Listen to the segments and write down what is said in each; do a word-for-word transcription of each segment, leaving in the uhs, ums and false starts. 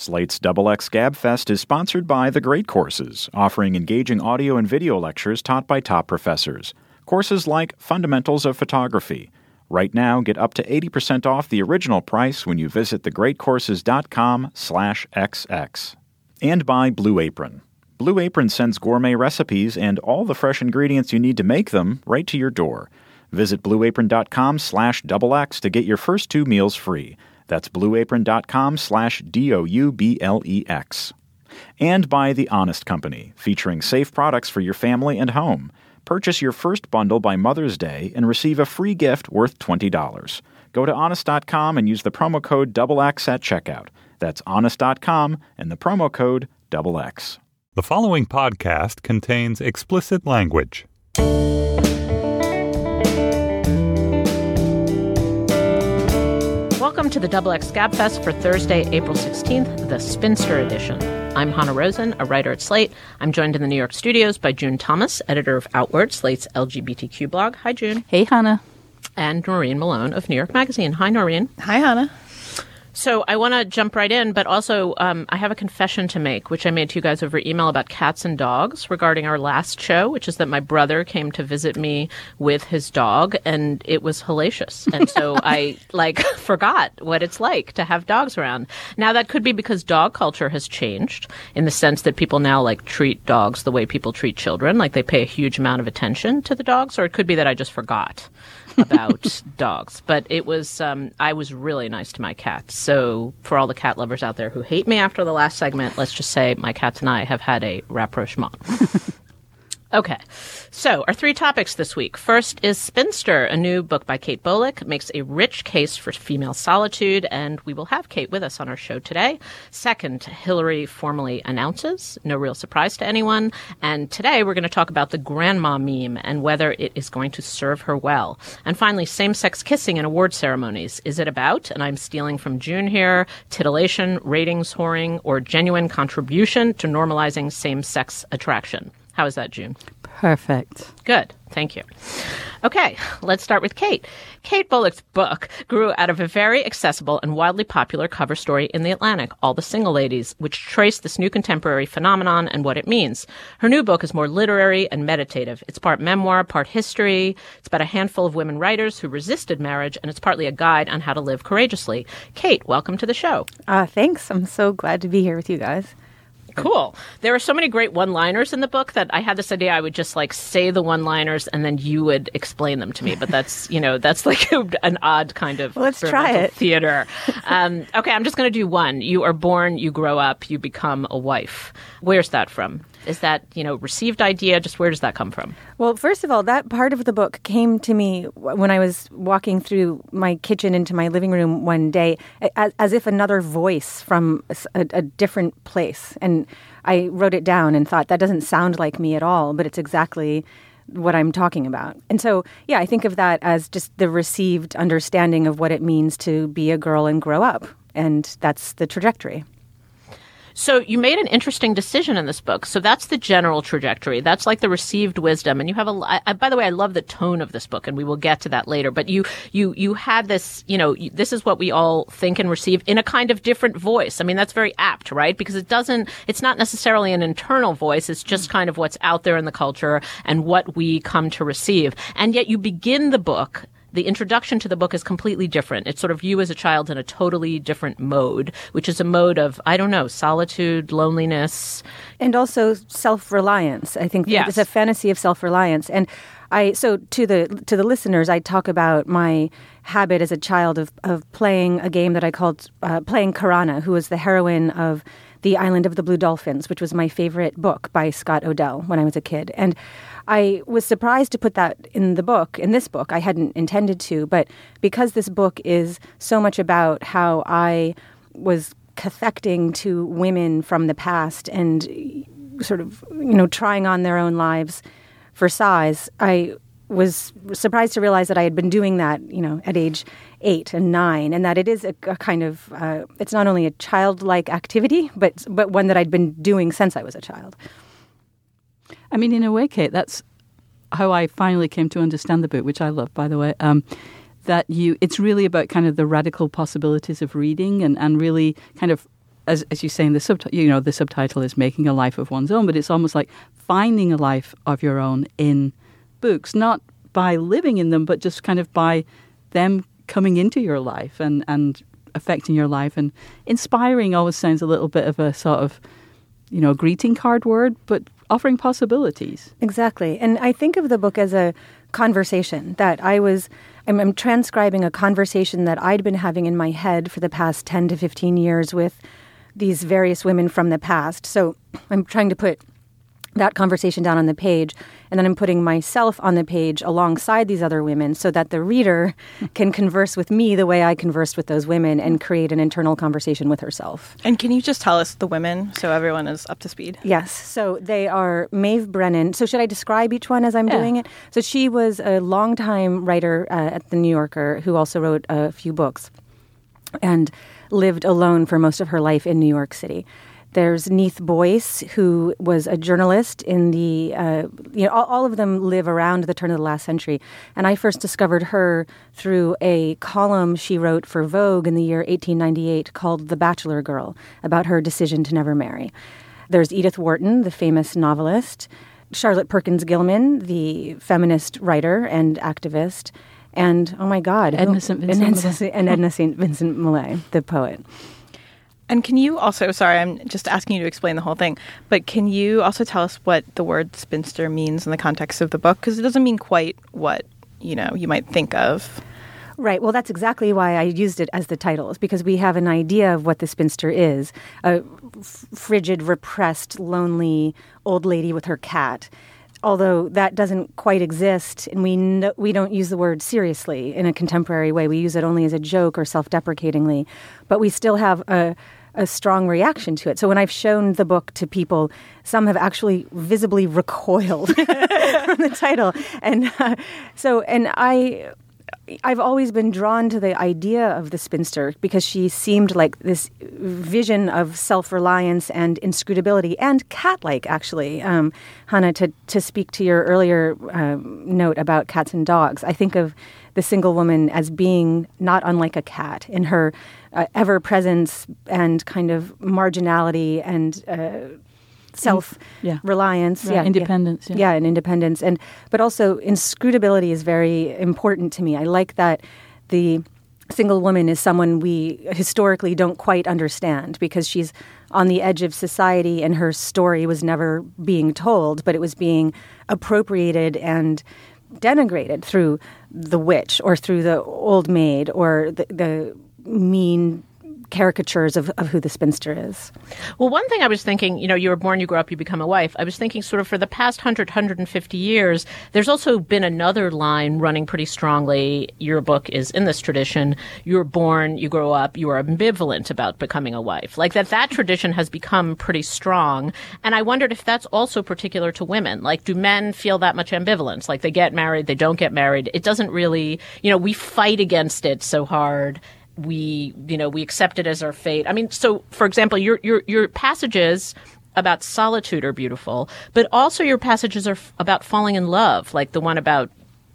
Slate's Double X Gabfest is sponsored by The Great Courses, offering engaging audio and video lectures taught by top professors. Courses like Fundamentals of Photography. Right now, get up to eighty percent off the original price when you visit thegreatcourses.com slash XX. And by Blue Apron. Blue Apron sends gourmet recipes and all the fresh ingredients you need to make them right to your door. Visit blueapron.com slash double X to get your first two meals free. That's blueapron.com slash D O U B L E X. And by The Honest Company, featuring safe products for your family and home. Purchase your first bundle by Mother's Day and receive a free gift worth twenty dollars. Go to honest dot com and use the promo code double X at checkout. That's honest dot com and the promo code double X. The following podcast contains explicit language. Welcome to the Double X Gabfest for Thursday, April sixteenth, the Spinster edition. I'm Hannah Rosen, a writer at Slate. I'm joined in the New York studios by June Thomas, editor of Outward, Slate's L G B T Q blog. Hi, June. Hey, Hannah. And Noreen Malone of New York Magazine. Hi, Noreen. Hi, Hannah. So I want to jump right in, but also um, I have a confession to make, which I made to you guys over email about cats and dogs regarding our last show, which is that my brother came to visit me with his dog, and it was hellacious. And so I, like, forgot what it's like to have dogs around. Now, that could be because dog culture has changed in the sense that people now, like, treat dogs the way people treat children, like they pay a huge amount of attention to the dogs, or it could be that I just forgot about dogs. But it was, um, I was really nice to my cats. So for all the cat lovers out there who hate me after the last segment, let's just say my cats and I have had a rapprochement. Okay, so our three topics this week. First is Spinster, a new book by Kate Bolick, makes a rich case for female solitude, and we will have Kate with us on our show today. Second, Hillary formally announces, no real surprise to anyone. And today we're going to talk about the grandma meme and whether it is going to serve her well. And finally, same-sex kissing in award ceremonies. Is it about, and I'm stealing from June here, titillation, ratings whoring, or genuine contribution to normalizing same-sex attraction? How is that, June? Perfect. Good. Thank you. Okay, let's start with Kate. Kate Bolick's book grew out of a very accessible and wildly popular cover story in The Atlantic, All the Single Ladies, which traced this new contemporary phenomenon and what it means. Her new book is more literary and meditative. It's part memoir, part history. It's about a handful of women writers who resisted marriage, and it's partly a guide on how to live courageously. Kate, welcome to the show. Uh, thanks. I'm so glad to be here with you guys. Cool. There are so many great one-liners in the book that I had this idea I would just like say the one-liners and then you would explain them to me. But that's, you know, that's like a, an odd kind of well, let's try it. Theater. Um, okay, I'm just going to do one. You are born, you grow up, you become a wife. Where's that from? Is that, you know, received idea? Just where does that come from? Well, first of all, that part of the book came to me when I was walking through my kitchen into my living room one day, as, as if another voice from a, a different place. And I wrote it down and thought, that doesn't sound like me at all, but it's exactly what I'm talking about. And so, yeah, I think of that as just the received understanding of what it means to be a girl and grow up. And that's the trajectory. So you made an interesting decision in this book. So that's the general trajectory. That's like the received wisdom. And you have a, I, by the way, I love the tone of this book, and we will get to that later. But you, you, you had this, you know, this is what we all think and receive in a kind of different voice. I mean, that's very apt, right? Because it doesn't, it's not necessarily an internal voice. It's just kind of what's out there in the culture and what we come to receive. And yet you begin the book. The introduction to the book is completely different. It's sort of you as a child in a totally different mode, which is a mode of, I don't know, solitude, loneliness. And also self-reliance. I think yes. It's a fantasy of self-reliance. And I so to the to the listeners, I talk about my habit as a child of, of playing a game that I called uh, playing Karana, who was the heroine of The Island of the Blue Dolphins, which was my favorite book by Scott Odell when I was a kid. And I was surprised to put that in the book, in this book. I hadn't intended to, but because this book is so much about how I was cathecting to women from the past and sort of, you know, trying on their own lives for size, I was surprised to realize that I had been doing that, you know, at age eight and nine, and that it is a, a kind of, uh, it's not only a childlike activity, but but one that I'd been doing since I was a child. I mean, in a way, Kate, that's how I finally came to understand the book, which I love, by the way, um, that you, it's really about kind of the radical possibilities of reading and, and really kind of as as you say in the sub, you know, the subtitle is Making a Life of One's Own, but it's almost like finding a life of your own in books, not by living in them, but just kind of by them coming into your life and, and affecting your life. And inspiring always sounds a little bit of a sort of, you know, greeting card word, but offering possibilities. Exactly. And I think of the book as a conversation that I was, I'm, I'm transcribing a conversation that I'd been having in my head for the past ten to fifteen years with these various women from the past. So I'm trying to put that conversation down on the page, and then I'm putting myself on the page alongside these other women so that the reader can converse with me the way I conversed with those women and create an internal conversation with herself. And can you just tell us the women so everyone is up to speed? Yes. So they are Maeve Brennan. So should I describe each one as I'm yeah. doing it? So she was a longtime writer uh, at The New Yorker who also wrote a few books and lived alone for most of her life in New York City. There's Neith Boyce, who was a journalist in the, uh, you know, all, all of them live around the turn of the last century. And I first discovered her through a column she wrote for Vogue in the year eighteen ninety-eight called The Bachelor Girl, about her decision to never marry. There's Edith Wharton, the famous novelist, Charlotte Perkins Gilman, the feminist writer and activist, and, oh my God, Edna Saint Vincent Millay. And Edna Saint Vincent Millay, the poet. And can you also, sorry, I'm just asking you to explain the whole thing, but can you also tell us what the word spinster means in the context of the book? Because it doesn't mean quite what, you know, you might think of. Right. Well, that's exactly why I used it as the title, is because we have an idea of what the spinster is, a f- frigid, repressed, lonely old lady with her cat. Although that doesn't quite exist, and we no, we don't use the word seriously in a contemporary way. We use it only as a joke or self-deprecatingly, but we still have a a strong reaction to it. So when I've shown the book to people, some have actually visibly recoiled from the title. And uh, so, and I, I've always been drawn to the idea of the spinster because she seemed like this vision of self-reliance and inscrutability and cat-like, actually. Um, Hannah, to, to speak to your earlier um, note about cats and dogs, I think of the single woman as being not unlike a cat in her uh, ever-presence and kind of marginality and uh, self-reliance. Yeah. Right. Yeah, independence. Yeah. Yeah. yeah, and independence. And but also inscrutability is very important to me. I like that the single woman is someone we historically don't quite understand because she's on the edge of society and her story was never being told, but it was being appropriated and denigrated through the witch or through the old maid or the, the mean caricatures of, of who the spinster is. Well, one thing I was thinking, you know, you were born, you grow up, you become a wife. I was thinking sort of for the past one hundred, one hundred fifty years, there's also been another line running pretty strongly. Your book is in this tradition. You were born, you grow up, you are ambivalent about becoming a wife. Like that, that tradition has become pretty strong. And I wondered if that's also particular to women. Like, do men feel that much ambivalence? Like they get married, they don't get married. It doesn't really, you know, we fight against it so hard. We, you know, we accept it as our fate. I mean, so, for example, your your your passages about solitude are beautiful, but also your passages are f- about falling in love, like the one about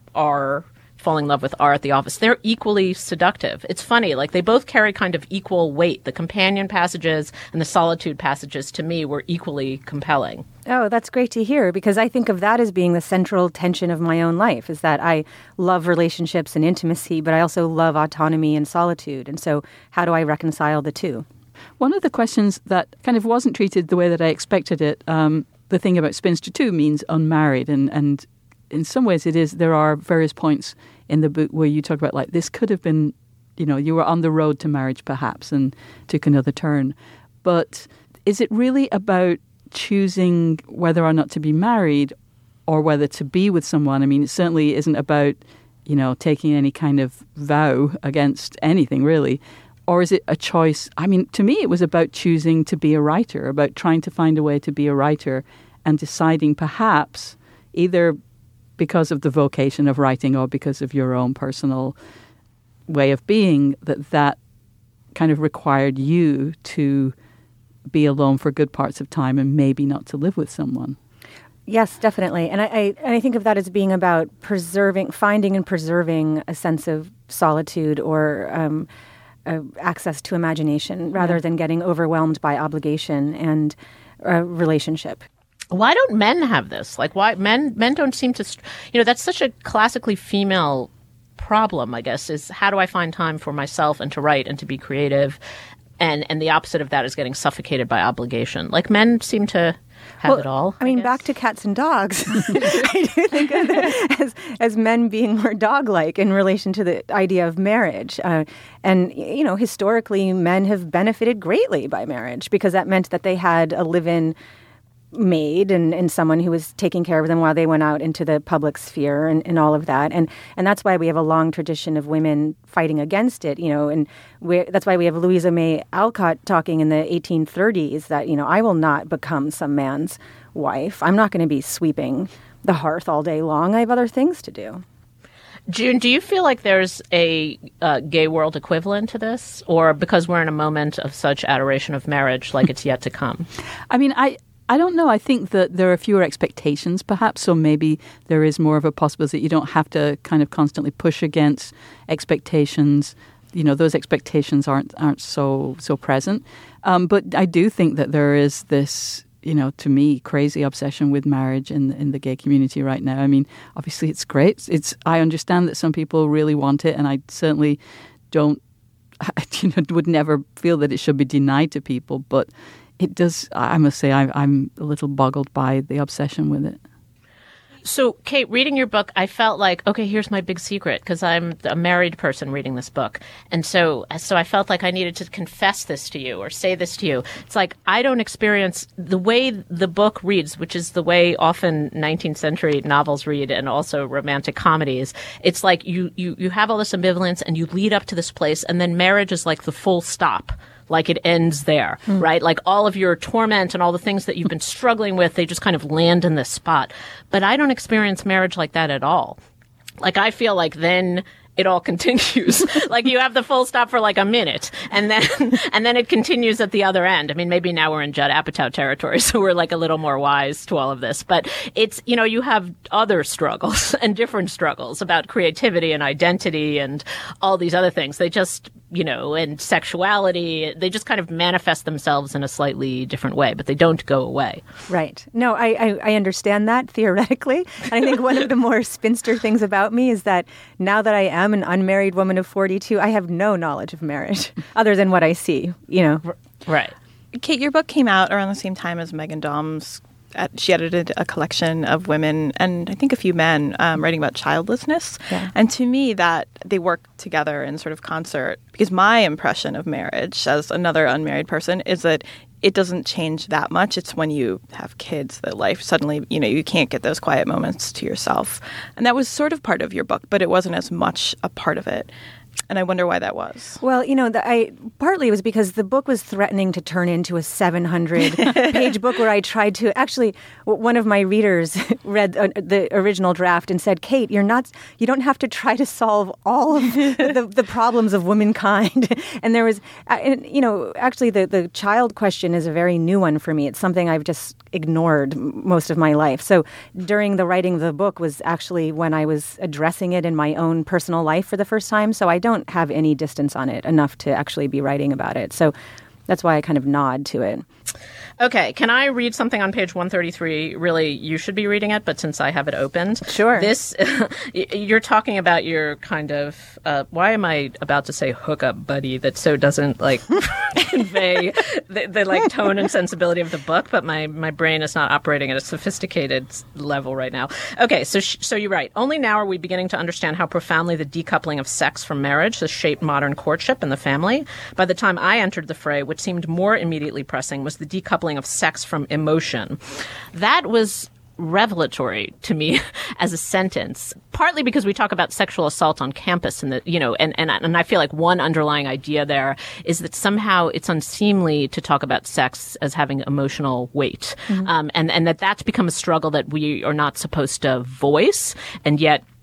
R, falling in love with R at the office. They're equally seductive. It's funny, like they both carry kind of equal weight. The companion passages and the solitude passages, to me, were equally compelling. Oh, that's great to hear, because I think of that as being the central tension of my own life, is that I love relationships and intimacy, but I also love autonomy and solitude. And so how do I reconcile the two? One of the questions that kind of wasn't treated the way that I expected it, um, the thing about spinster too means unmarried. And, and in some ways it is, there are various points in the book where you talk about like, this could have been, you know, you were on the road to marriage perhaps and took another turn. But is it really about choosing whether or not to be married or whether to be with someone? I mean, it certainly isn't about, you know, taking any kind of vow against anything really. Or is it a choice? I mean, to me, it was about choosing to be a writer, about trying to find a way to be a writer and deciding perhaps either because of the vocation of writing or because of your own personal way of being, that that kind of required you to be alone for good parts of time and maybe not to live with someone. Yes, definitely. And I, I, and I think of that as being about preserving, finding and preserving a sense of solitude or um, uh, access to imagination rather yeah. than getting overwhelmed by obligation and uh, relationship. Why don't men have this? Like, why men men don't seem to, you know, that's such a classically female problem, I guess, is how do I find time for myself and to write and to be creative? And and the opposite of that is getting suffocated by obligation. Like, men seem to have well, it all. I mean, I back to cats and dogs. I do think of it as, as men being more dog-like in relation to the idea of marriage. Uh, and, you know, historically, men have benefited greatly by marriage because that meant that they had a live-in maid and, and someone who was taking care of them while they went out into the public sphere and, and all of that. And and that's why we have a long tradition of women fighting against it, you know, and we that's why we have Louisa May Alcott talking in the eighteen thirties that, you know, I will not become some man's wife. I'm not going to be sweeping the hearth all day long. I have other things to do. June, do you feel like there's a uh, gay world equivalent to this? Or because we're in a moment of such adoration of marriage, like it's yet to come? I mean, I... I don't know. I think that there are fewer expectations, perhaps, so maybe there is more of a possibility that you don't have to kind of constantly push against expectations. You know, those expectations aren't aren't so so present. Um, but I do think that there is this, you know, to me, crazy obsession with marriage in in the gay community right now. I mean, obviously, it's great. It's I understand that some people really want it, and I certainly don't, you know, would never feel that it should be denied to people, but it does, I must say, I, I'm a little boggled by the obsession with it. So, Kate, reading your book, I felt like, okay, here's my big secret, because I'm a married person reading this book. And so so I felt like I needed to confess this to you or say this to you. It's like I don't experience the way the book reads, which is the way often nineteenth century novels read and also romantic comedies. It's like you, you, you have all this ambivalence and you lead up to this place, and then marriage is like the full stop. Like it ends there, mm. right? Like all of your torment and all the things that you've been struggling with, they just kind of land in this spot. But I don't experience marriage like that at all. Like I feel like then it all continues. Like you have the full stop for like a minute and then and then it continues at the other end. I mean, maybe now we're in Judd Apatow territory, so we're like a little more wise to all of this. But it's, you know, you have other struggles and different struggles about creativity and identity and all these other things. They just, you know, and sexuality, they just kind of manifest themselves in a slightly different way, but they don't go away. Right. No, I, I, I understand that theoretically. And I think one of the more spinster things about me is that now that I am I'm an unmarried woman of forty-two. I have no knowledge of marriage other than what I see, you know. Right. Kate, your book came out around the same time as Meghan Daum's. She edited a collection of women and I think a few men um, writing about childlessness. Yeah. And to me, that they work together in sort of concert. Because my impression of marriage as another unmarried person is that it doesn't change that much. It's when you have kids that life suddenly, you know, you can't get those quiet moments to yourself. And that was sort of part of your book, but it wasn't as much a part of it. And I wonder why that was. Well, you know, the, I partly it was because the book was threatening to turn into a seven hundred page book where I tried to actually. One of my readers read uh, the original draft and said, "Kate, you're not. You don't have to try to solve all of the, the problems of womankind." And there was, uh, and, you know, actually the the child question is a very new one for me. It's something I've just ignored most of my life. So during the writing of the book was actually when I was addressing it in my own personal life for the first time. So I don't have any distance on it enough to actually be writing about it. So that's why I kind of nod to it. Okay, can I read something on page one thirty-three? Really, you should be reading it, but since I have it opened. Sure. This, you're talking about your kind of, uh, why am I about to say hookup buddy that so doesn't like convey the, the like tone and sensibility of the book, but my, my brain is not operating at a sophisticated level right now. Okay, so sh- so you're right. Only now are we beginning to understand how profoundly the decoupling of sex from marriage has shaped modern courtship and the family. By the time I entered the fray, which seemed more immediately pressing was the decoupling of sex from emotion. That was revelatory to me as a sentence, partly because we talk about sexual assault on campus and the, you know, and, and, and I feel like one underlying idea there is that somehow it's unseemly to talk about sex as having emotional weight. Mm-hmm. Um, and, and that that's become a struggle that we are not supposed to voice. And yet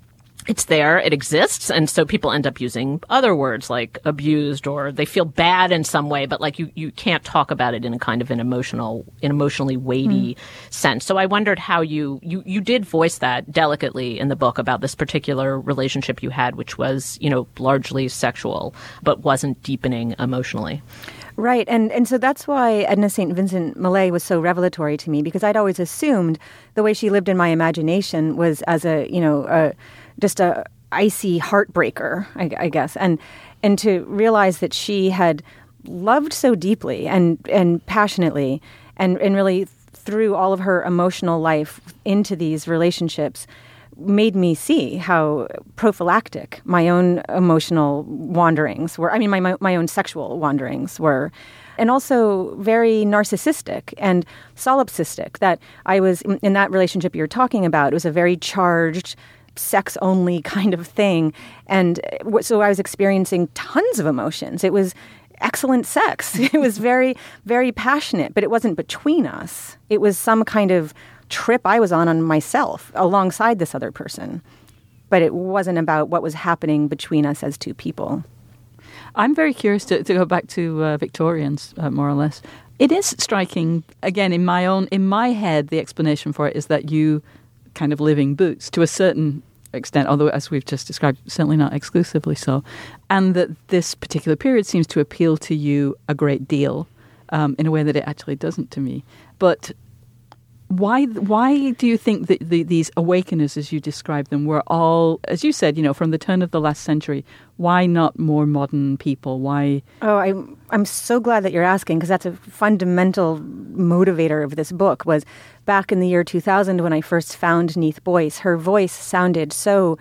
it's there, it exists, and so people end up using other words like abused, or they feel bad in some way, but like you, you can't talk about it in a kind of an emotional, an emotionally weighty mm. sense. So I wondered how you, you, you did voice that delicately in the book about this particular relationship you had, which was, you know, largely sexual, but wasn't deepening emotionally. Right. And and so that's why Edna Saint Vincent Millay was so revelatory to me, because I'd always assumed the way she lived in my imagination was as a, you know, a, just a icy heartbreaker, I, I guess. And and to realize that she had loved so deeply and, and passionately and, and really threw all of her emotional life into these relationships made me see how prophylactic my own emotional wanderings were. I mean, my my own sexual wanderings were. And also very narcissistic and solipsistic, that I was, in that relationship you're talking about, it was a very charged, sex-only kind of thing. And so I was experiencing tons of emotions. It was excellent sex. It was very, very passionate, but it wasn't between us. It was some kind of trip I was on on myself alongside this other person. But it wasn't about what was happening between us as two people. I'm very curious to, to go back to uh, Victorians, uh, more or less. It is striking, again, in my own, in my head, the explanation for it is that you kind of living boots to a certain extent, although as we've just described, certainly not exclusively so, and that this particular period seems to appeal to you a great deal um, in a way that it actually doesn't to me. But why why do you think that the, these awakeners, as you describe them, were all, as you said, you know, from the turn of the last century? Why not more modern people? Why? Oh, I'm I'm so glad that you're asking, because that's a fundamental motivator of this book. Was back in the year two thousand when I first found Neith Boyce, her voice sounded so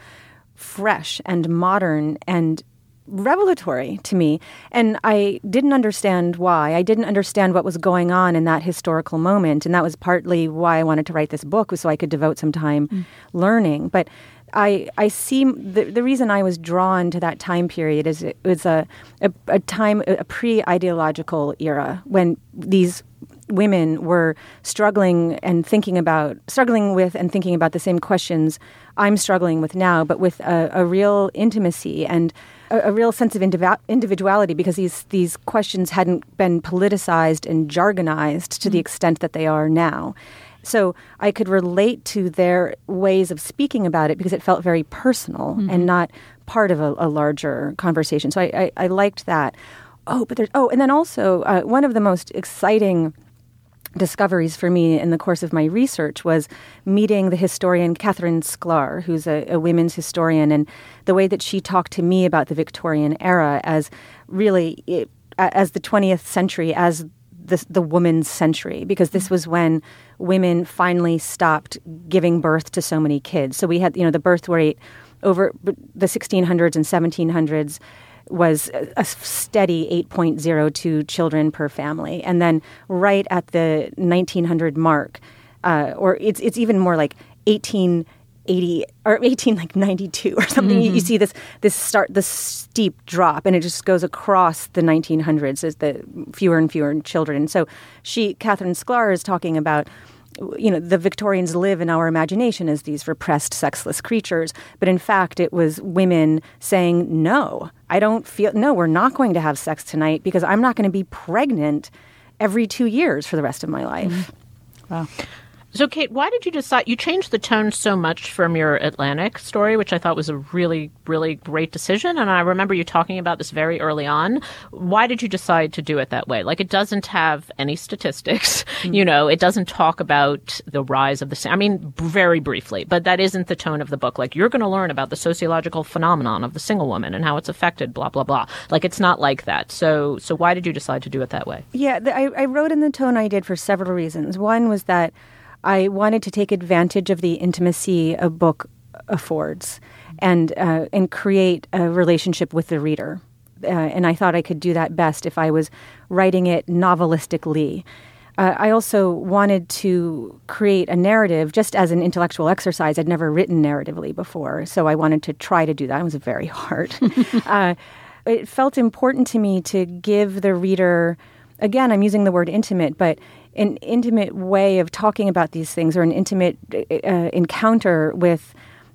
fresh and modern and revelatory to me, and I didn't understand why. I didn't understand what was going on in that historical moment, and that was partly why I wanted to write this book, was so I could devote some time mm. learning. But I I see the the reason I was drawn to that time period is it was a a, a time a pre-ideological era when these women were struggling and thinking about struggling with and thinking about the same questions I'm struggling with now, but with a, a real intimacy and a, a real sense of indiv- individuality, because these these questions hadn't been politicized and jargonized to mm-hmm. the extent that they are now. So I could relate to their ways of speaking about it because it felt very personal mm-hmm. and not part of a, a larger conversation. So I, I, I liked that. Oh, but there's oh, and then also uh, one of the most exciting discoveries for me in the course of my research was meeting the historian Catherine Sklar, who's a, a women's historian, and the way that she talked to me about the Victorian era as really it, as the twentieth century, as the, the woman's century, because this was when women finally stopped giving birth to so many kids. So we had, you know, the birth rate over the sixteen hundreds and seventeen hundreds was a steady eight point oh two children per family. And then right at the nineteen hundred mark, uh, or it's it's even more like eighteen eighty or eighteen like ninety-two or something, mm-hmm. you, you see this this start this steep drop, and it just goes across the nineteen hundreds as the fewer and fewer children. So she, Catherine Sklar, is talking about, you know, the Victorians live in our imagination as these repressed, sexless creatures. But in fact, it was women saying, no, I don't feel, no, we're not going to have sex tonight because I'm not going to be pregnant every two years for the rest of my life. Mm-hmm. Wow. So, Kate, why did you decide, you changed the tone so much from your Atlantic story, which I thought was a really, really great decision. And I remember you talking about this very early on. Why did you decide to do it that way? Like, it doesn't have any statistics, mm-hmm. you know, it doesn't talk about the rise of the, I mean, very briefly, but that isn't the tone of the book. Like, you're going to learn about the sociological phenomenon of the single woman and how it's affected, blah, blah, blah. Like, it's not like that. So, so why did you decide to do it that way? Yeah, the, I, I wrote in the tone I did for several reasons. One was that I wanted to take advantage of the intimacy a book affords and uh, and create a relationship with the reader. Uh, and I thought I could do that best if I was writing it novelistically. Uh, I also wanted to create a narrative just as an intellectual exercise. I'd never written narratively before, so I wanted to try to do that. It was very hard. uh, it felt important to me to give the reader, again, I'm using the word intimate, but an intimate way of talking about these things, or an intimate uh, encounter with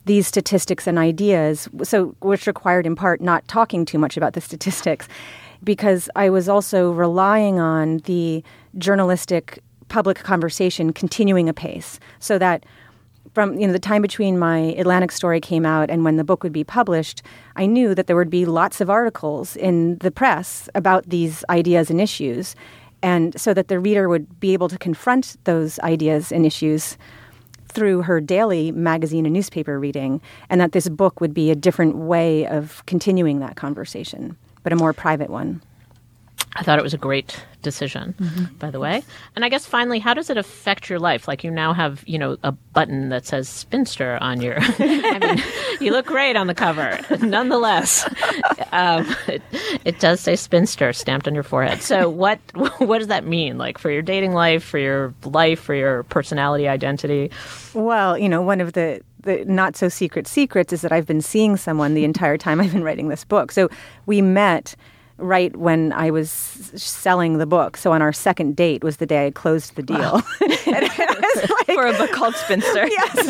these statistics and ideas, so which required in part not talking too much about the statistics, because I was also relying on the journalistic public conversation continuing apace, so that from you know the time between my Atlantic story came out and when the book would be published, I knew that there would be lots of articles in the press about these ideas and issues, and so that the reader would be able to confront those ideas and issues through her daily magazine and newspaper reading, and that this book would be a different way of continuing that conversation, but a more private one. I thought it was a great decision, mm-hmm. by the way. And I guess finally, how does it affect your life? Like you now have, you know, a button that says spinster on your, I mean, you look great on the cover. Nonetheless, um, it, it does say spinster stamped on your forehead. So what, what does that mean? Like for your dating life, for your life, for your personality identity? Well, you know, one of the, the not so secret secrets is that I've been seeing someone the entire time I've been writing this book. So we met right when I was selling the book. So on our second date was the day I closed the deal. Wow. and like, For a book called Spinster. Yes.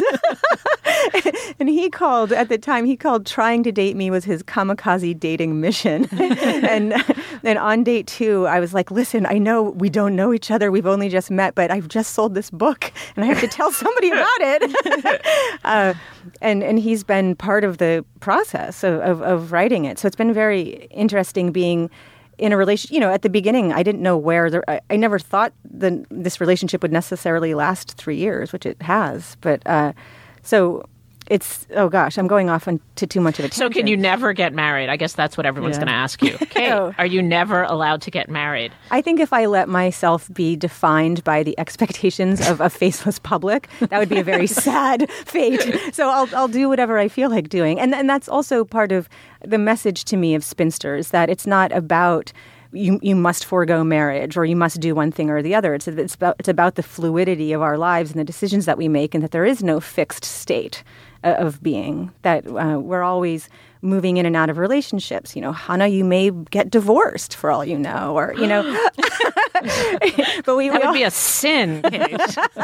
And he called, at the time, he called trying to date me was his kamikaze dating mission. and then on date two, I was like, listen, I know we don't know each other. We've only just met, but I've just sold this book and I have to tell somebody about it. uh, and, and he's been part of the process of, of, of writing it. So it's been very interesting being in a relation, you know, at the beginning, I didn't know where, the, I, I never thought the, this relationship would necessarily last three years, which it has. But uh, so it's, oh gosh, I'm going off into too much of a tangent. So can you never get married? I guess that's what everyone's yeah. going to ask you. Kate, oh. Are you never allowed to get married? I think if I let myself be defined by the expectations of a faceless public, that would be a very sad fate. So I'll I'll do whatever I feel like doing. And and that's also part of the message to me of Spinsters, that it's not about you you must forego marriage or you must do one thing or the other. It's it's about it's about the fluidity of our lives and the decisions that we make, and that there is no fixed state uh, of being. That uh, we're always moving in and out of relationships. You know, Hannah, you may get divorced for all you know, or you know. But we that we would all... be a sin, Kate.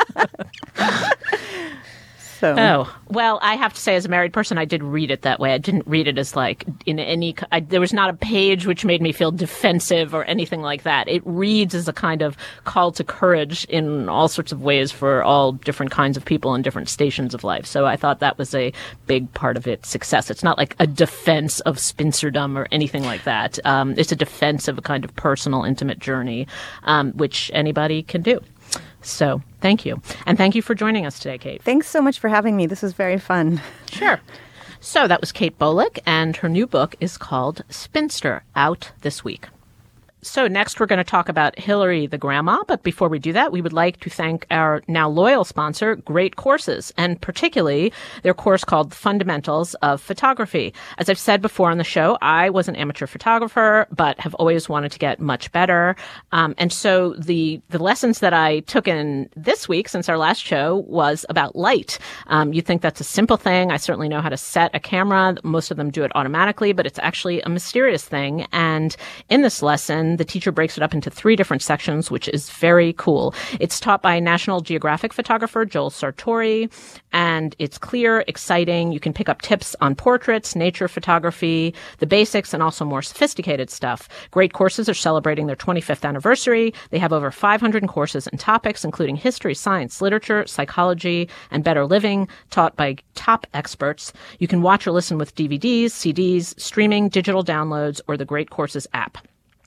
So. Oh, well, I have to say, as a married person, I did read it that way. I didn't read it as like in any, I, there was not a page which made me feel defensive or anything like that. It reads as a kind of call to courage in all sorts of ways for all different kinds of people in different stations of life. So I thought that was a big part of its success. It's not like a defense of spinsterdom or anything like that. Um, it's a defense of a kind of personal, intimate journey, um, which anybody can do. So thank you. And thank you for joining us today, Kate. Thanks so much for having me. This was very fun. Sure. So that was Kate Bolick, and her new book is called Spinster, out this week. So next we're going to talk about Hillary the Grandma, but before we do that, we would like to thank our now loyal sponsor, Great Courses, and particularly their course called Fundamentals of Photography. As I've said before on the show, I was an amateur photographer, but have always wanted to get much better. Um, and so the the lessons that I took in this week, since our last show, was about light. Um, you'd think that's a simple thing. I certainly know how to set a camera. Most of them do it automatically, but it's actually a mysterious thing. And in this lesson, the teacher breaks it up into three different sections, which is very cool. It's taught by National Geographic photographer Joel Sartori, and it's clear, exciting. You can pick up tips on portraits, nature photography, the basics, and also more sophisticated stuff. Great Courses are celebrating their twenty-fifth anniversary. They have over five hundred courses and topics, including history, science, literature, psychology, and better living, taught by top experts. You can watch or listen with D V Ds, C Ds, streaming, digital downloads, or the Great Courses app.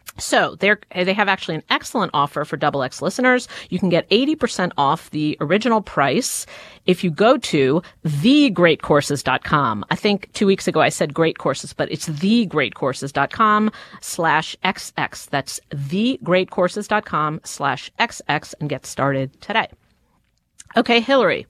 So they're, they have actually an excellent offer for Double X listeners. You can get eighty percent off the original price if you go to the great courses dot com. I think two weeks ago I said Great Courses, but it's the great courses dot com slash X X. That's the great courses dot com slash X X and get started today. Okay, Hillary.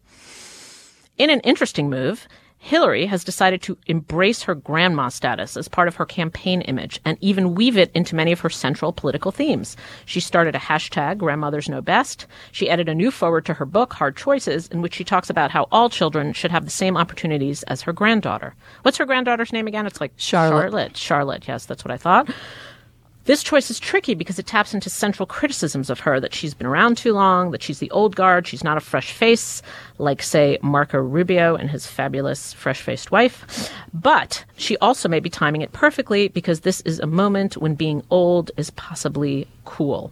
In an interesting move, Hillary has decided to embrace her grandma status as part of her campaign image and even weave it into many of her central political themes. She started a hashtag, Grandmothers Know Best. She added a new foreword to her book, Hard Choices, in which she talks about how all children should have the same opportunities as her granddaughter. What's her granddaughter's name again? It's like Charlotte. Charlotte. Charlotte, yes, that's what I thought. This choice is tricky because it taps into central criticisms of her, that she's been around too long, that she's the old guard, she's not a fresh face, like, say, Marco Rubio and his fabulous fresh-faced wife. But she also may be timing it perfectly because this is a moment when being old is possibly cool.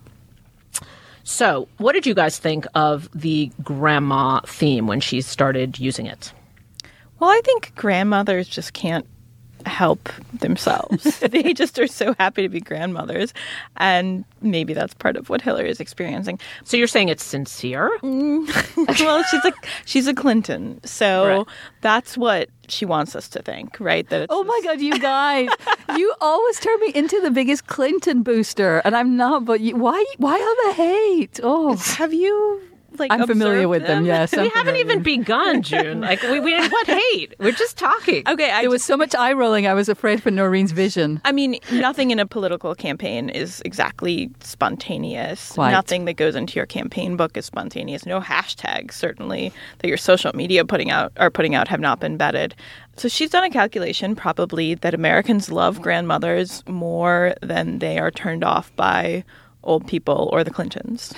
So, what did you guys think of the grandma theme when she started using it? Well, I think grandmothers just can't help themselves. They just are so happy to be grandmothers. And maybe that's part of what Hillary is experiencing. So you're saying it's sincere? Mm. Well, she's a, she's a Clinton. So right. That's what she wants us to think, right? That it's oh my God, you guys. You always turn me into the biggest Clinton booster. And I'm not, but you, why, why all the hate? Oh, have you... Like, I'm familiar with them, them yes. We I'm haven't familiar. even begun, June. Like, we, we what hate? We're just talking. Okay, I There was just, so much eye rolling, I was afraid for Noreen's vision. I mean, nothing in a political campaign is exactly spontaneous. Quite. Nothing that goes into your campaign book is spontaneous. No hashtags, certainly, that your social media putting out are putting out have not been vetted. So she's done a calculation, probably, that Americans love grandmothers more than they are turned off by old people or the Clintons.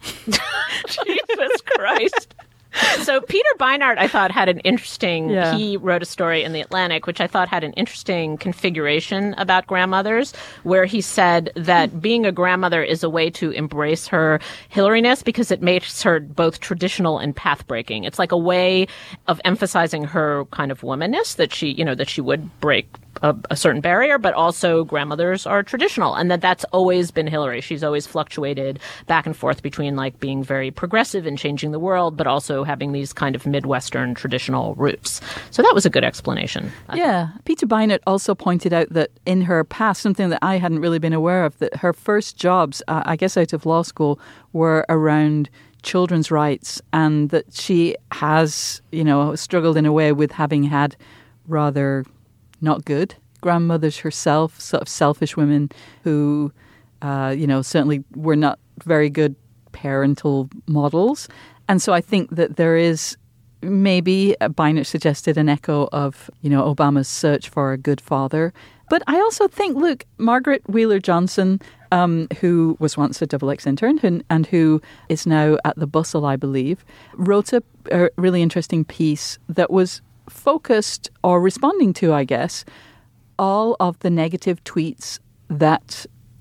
Jesus Christ. So Peter Beinart, I thought, had an interesting, yeah. he wrote a story in The Atlantic, which I thought had an interesting configuration about grandmothers, where he said that being a grandmother is a way to embrace her Hillaryness because it makes her both traditional and path-breaking. It's like a way of emphasizing her kind of womanness, that she, you know, that she would break A, a certain barrier, but also grandmothers are traditional, and that that's always been Hillary. She's always fluctuated back and forth between like being very progressive and changing the world, but also having these kind of Midwestern traditional roots. So that was a good explanation. Yeah. Peter Beinart also pointed out that in her past, something that I hadn't really been aware of, that her first jobs, uh, I guess out of law school, were around children's rights, and that she has, you know, struggled in a way with having had rather not good grandmothers herself, sort of selfish women who, uh, you know, certainly were not very good parental models. And so I think that there is maybe, uh, Beinart suggested, an echo of, you know, Obama's search for a good father. But I also think, look, Margaret Wheeler Johnson, um, who was once a Double X intern and, and who is now at the Bustle, I believe, wrote a, a really interesting piece that was focused, or responding to, I guess, all of the negative tweets that,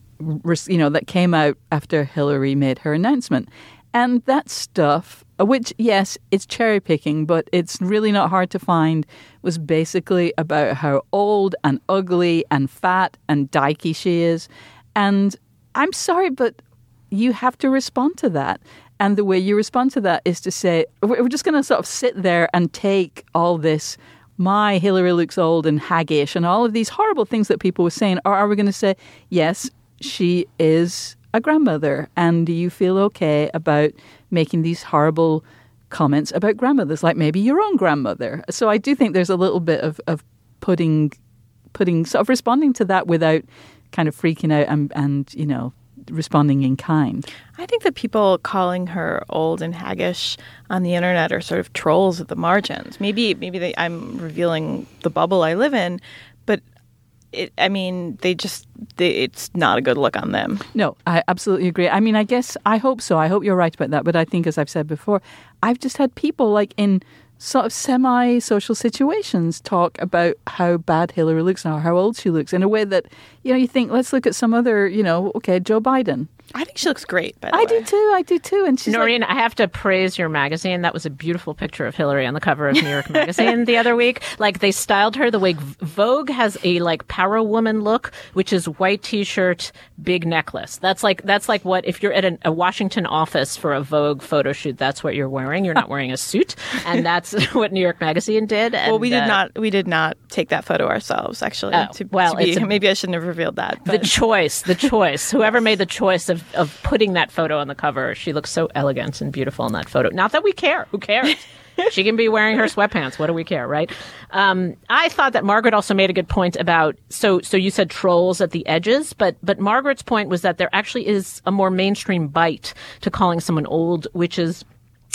you know, that came out after Hillary made her announcement. And that stuff, which, yes, it's cherry picking, but it's really not hard to find, was basically about how old and ugly and fat and dykey she is. And I'm sorry, but you have to respond to that. And the way you respond to that is to say, we're just going to sort of sit there and take all this, my Hillary looks old and haggish and all of these horrible things that people were saying. Or are we going to say, yes, she is a grandmother, and do you feel okay about making these horrible comments about grandmothers, like maybe your own grandmother? So I do think there's a little bit of, of putting, putting, sort of responding to that without kind of freaking out and, and, you know, responding in kind. I think that people calling her old and haggish on the internet are sort of trolls at the margins. Maybe maybe they, I'm revealing the bubble I live in, but it, I mean, they just, they, it's not a good look on them. No, I absolutely agree. I mean, I guess, I hope so. I hope you're right about that. But I think, as I've said before, I've just had people like in sort of semi-social situations talk about how bad Hillary looks or how old she looks in a way that, you know, you think, let's look at some other, you know, okay, Joe Biden. I think she looks great, by the I way. do too, I do too. And she's Noreen, like, I have to praise your magazine. That was a beautiful picture of Hillary on the cover of New York Magazine the other week. Like, they styled her the way Vogue has a like power woman look, which is white t-shirt, big necklace. That's like that's like what, if you're at an, a Washington office for a Vogue photo shoot, that's what you're wearing. You're not wearing a suit, and that's what New York Magazine did. And, well, we did uh, not we did not take that photo ourselves, actually. Oh, to, well, to be, it's a- maybe I shouldn't have revealed that. The But. choice, the choice. Whoever made the choice of, of putting that photo on the cover, she looks so elegant and beautiful in that photo. Not that we care. Who cares? She can be wearing her sweatpants. What do we care, right? Um, I thought that Margaret also made a good point about, so so you said trolls at the edges, but but Margaret's point was that there actually is a more mainstream bite to calling someone old, which is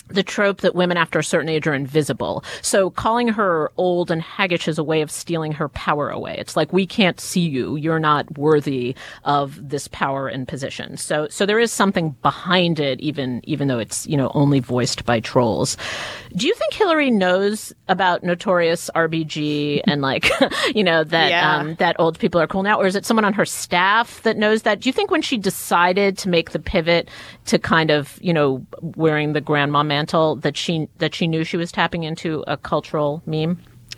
the trope that women after a certain age are invisible. So calling her old and haggish is a way of stealing her power away. It's like, we can't see you. You're not worthy of this power and position. So, so there is something behind it, even, even though it's, you know, only voiced by trolls. Do you think Hillary knows about Notorious R B G and like, you know, that, yeah. um, that old people are cool now? Or is it someone on her staff that knows that? Do you think when she decided to make the pivot to kind of, you know, wearing the grandma mantle, that she that she knew she was tapping into a cultural meme?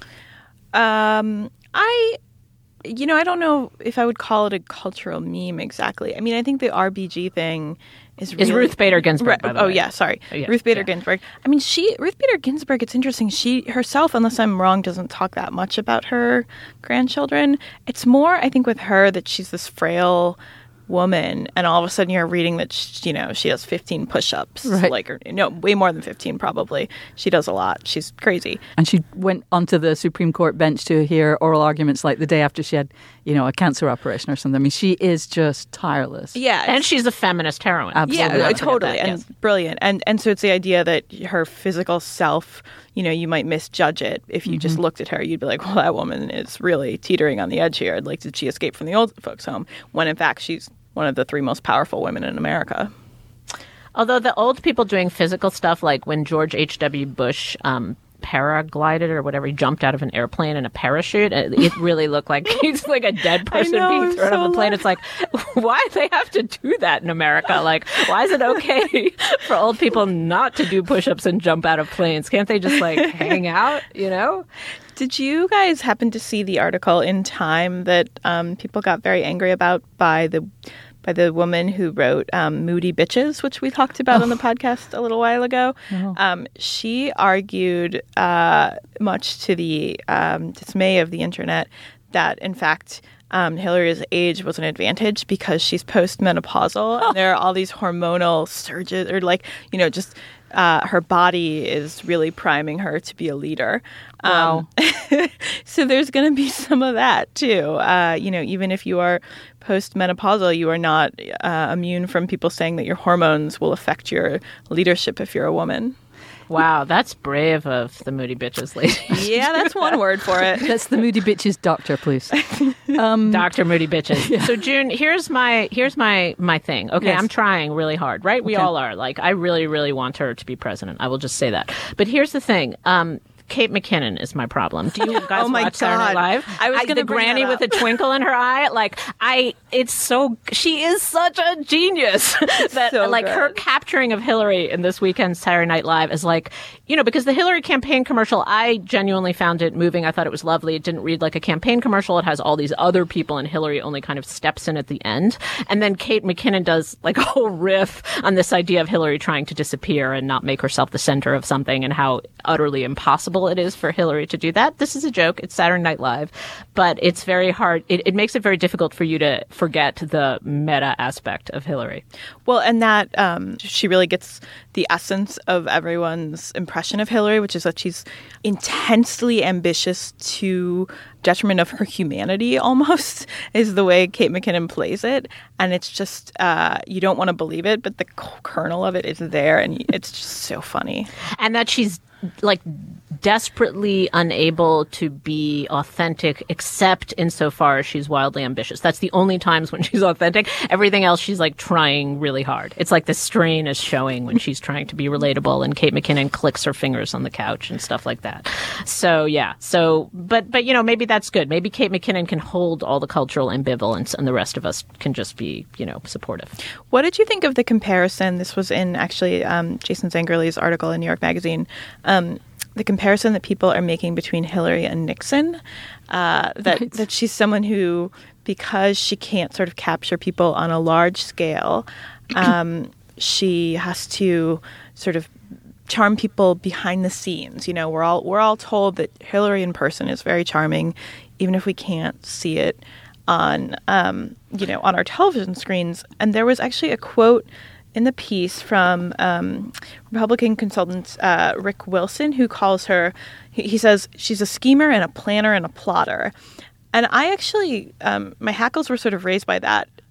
Um, I, you know, I don't know if I would call it a cultural meme exactly. I mean, I think the R B G thing is really, is Ruth Bader Ginsburg. Right, by the oh way. yeah, sorry, oh, yeah, Ruth Bader yeah. Ginsburg. I mean, she Ruth Bader Ginsburg. It's interesting. She herself, unless I'm wrong, doesn't talk that much about her grandchildren. It's more, I think, with her that she's this frail woman, and all of a sudden you're reading that she, you know she does fifteen push-ups, right. like or, no, way more than fifteen probably. She does a lot. She's crazy. And she went onto the Supreme Court bench to hear oral arguments like the day after she had, you know, a cancer operation or something. I mean, she is just tireless. Yeah, And she's a feminist heroine. Absolutely. yeah, Don't totally, forget that, and yes. brilliant. And and so it's the idea that her physical self, you know, you might misjudge it if you mm-hmm. just looked at her. You'd be like, well, that woman is really teetering on the edge here. Like, did she escape from the old folks' home? When in fact she's one of the three most powerful women in America. Although the old people doing physical stuff, like when George H W. Bush um, paraglided or whatever, he jumped out of an airplane in a parachute, it, it really looked like he's like a dead person know, being thrown so off a plane. It's like, why do they have to do that in America? Like, why is it okay for old people not to do push-ups and jump out of planes? Can't they just like hang out, you know? Did you guys happen to see the article in Time that um, people got very angry about by the by the woman who wrote um, Moody Bitches, which we talked about oh. on the podcast a little while ago? Oh. Um, she argued, uh, much to the um, dismay of the internet, that in fact um, Hillary's age was an advantage because she's postmenopausal. Oh. And there are all these hormonal surges, or like, you know, just uh, her body is really priming her to be a leader. Wow. Um, so there's going to be some of that too. Uh, you know, even if you are postmenopausal, you are not uh, immune from people saying that your hormones will affect your leadership if you're a woman. Wow, that's brave of the Moody Bitches lady. Yeah, that's one word for it. That's the Moody Bitches doctor, please. Um, Doctor Moody Bitches. Yeah. So June, here's my here's my my thing. Okay, yes. I'm trying really hard, right? We okay. all are. Like, I really, really want her to be president. I will just say that. But here's the thing. Um, Kate McKinnon is my problem. Do you guys oh my watch Saturday Night Live? I was going to the granny with a twinkle in her eye. Like, I, it's so, she is such a genius that so like good. her capturing of Hillary in this weekend's Saturday Night Live is like, you know, because the Hillary campaign commercial, I genuinely found it moving. I thought it was lovely. It didn't read like a campaign commercial. It has all these other people, and Hillary only kind of steps in at the end. And then Kate McKinnon does like a whole riff on this idea of Hillary trying to disappear and not make herself the center of something, and how utterly impossible it is for Hillary to do that. This is a joke. It's Saturday Night Live, but it's very hard. It, it makes it very difficult for you to forget the meta aspect of Hillary. Well, and that um, she really gets the essence of everyone's impression of Hillary, which is that she's intensely ambitious to detriment of her humanity, almost, is the way Kate McKinnon plays it. And it's just, uh, you don't want to believe it, but the kernel of it is there, and it's just so funny. And that she's like desperately unable to be authentic, except insofar as she's wildly ambitious. That's the only times when she's authentic. Everything else, she's like trying really hard. It's like the strain is showing when she's trying to be relatable, and Kate McKinnon clicks her fingers on the couch and stuff like that. So yeah. So, but, but you know, maybe that's good. Maybe Kate McKinnon can hold all the cultural ambivalence, and the rest of us can just be, you know, supportive. What did you think of the comparison? This was in actually um, Jason Zangerli's article in New York Magazine. Um, the comparison that people are making between Hillary and Nixon, uh, that right. that she's someone who, because she can't sort of capture people on a large scale, um, she has to sort of charm people behind the scenes. You know, we're all we're all told that Hillary in person is very charming, even if we can't see it on um, you know on our television screens. And there was actually a quote in the piece from um, Republican consultant uh, Rick Wilson, who calls her, he, he says, she's a schemer and a planner and a plotter. And I actually, um, my hackles were sort of raised by that.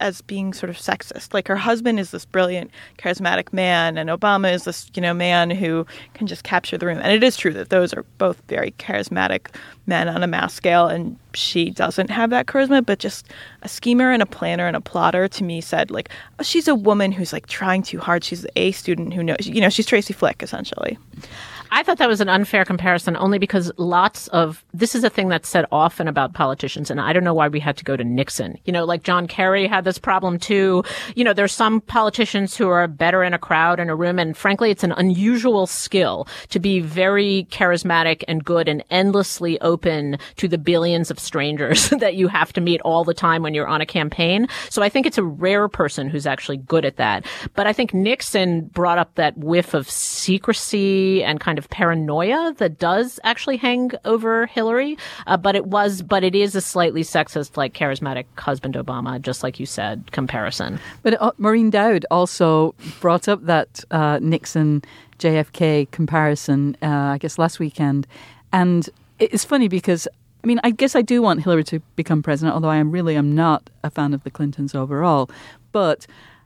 as being sort of sexist. Like her husband is this brilliant, charismatic man, and Obama is this, you know, man who can just capture the room. And it is true that those are both very charismatic men on a mass scale, and she doesn't have that charisma, but just a schemer and a planner and a plotter, to me, said, like, oh, she's a woman who's, like, trying too hard. She's a student who knows, you know, she's Tracy Flick, essentially. I thought that was an unfair comparison only because lots of, this is a thing that's said often about politicians, and I don't know why we had to go to Nixon. You know, like John Kerry had this problem too. You know, there's some politicians who are better in a crowd, in a room, and frankly, it's an unusual skill to be very charismatic and good and endlessly open to the billions of strangers that you have to meet all the time when you're on a campaign. So I think it's a rare person who's actually good at that. But I think Nixon brought up that whiff of secrecy and kind of paranoia that does actually hang over Hillary, uh, but it was, but it is a slightly sexist, like charismatic husband Obama, just like you said, comparison. But uh, Maureen Dowd also brought up that uh, Nixon J F K comparison, uh, I guess last weekend, and it's funny because I mean, I guess I do want Hillary to become president, although I am really am not a fan of the Clintons overall, but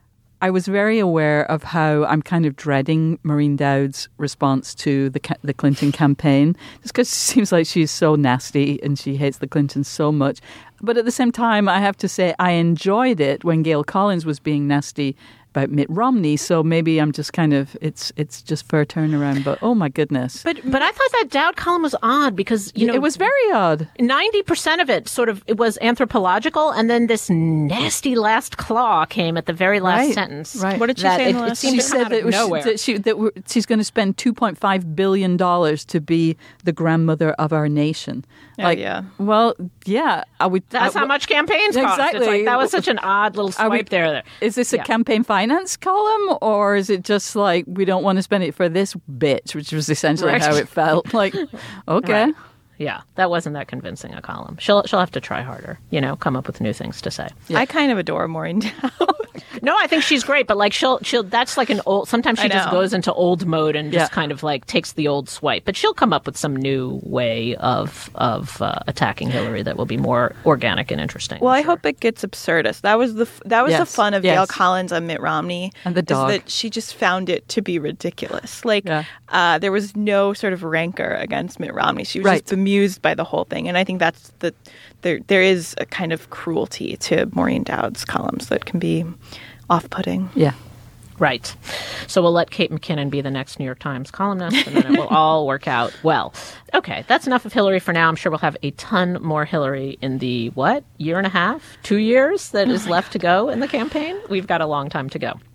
I was very aware of how I'm kind of dreading Maureen Dowd's response to the the Clinton campaign, just because it seems like she's so nasty and she hates the Clintons so much. But at the same time, I have to say I enjoyed it when Gail Collins was being nasty about Mitt Romney, so maybe I'm just kind of, it's it's just for a turnaround, but oh my goodness. But but I thought that Dowd column was odd because, you know. It was very odd. ninety percent of it sort of, it was anthropological, and then this nasty last claw came at the very last right, sentence. Right. What did she that say in it, the it last seemed She to come said out that, of was, nowhere. that, she, that we're, she's going to spend two point five billion dollars to be the grandmother of our nation. Oh, Like, yeah. Well, yeah. I would, That's I, how much campaigns cost. Exactly. It's like, that was such an odd little Are we- swipe there. Is this a Yeah. campaign finance column, or is it just like, we don't want to spend it for this bitch, which was essentially Right. how it felt? Like, okay. Right. Yeah, that wasn't that convincing a column. She'll she'll have to try harder, you know, come up with new things to say. Yeah. I kind of adore Maureen Dowd. No, I think she's great, but like she'll she'll that's like an old. Sometimes she I just know. goes into old mode and just Yeah. kind of like takes the old swipe. But she'll come up with some new way of of uh, attacking Hillary that will be more organic and interesting. Well, I'm I sure. hope it gets absurdist. That was the f- that was the Yes, fun of yes. Gail Collins on Mitt Romney, And the is dog. that she just found it to be ridiculous. Like Yeah. uh, there was no sort of rancor against Mitt Romney. She was Right. just bemused by the whole thing, and I think that's the there there is a kind of cruelty to Maureen Dowd's columns that can be off-putting. Yeah. Right. So we'll let Kate McKinnon be the next New York Times columnist, and then it will all work out well. Okay, that's enough of Hillary for now. I'm sure we'll have a ton more Hillary in the, what, year and a half, two years that is left to go in the campaign? We've got a long time to go.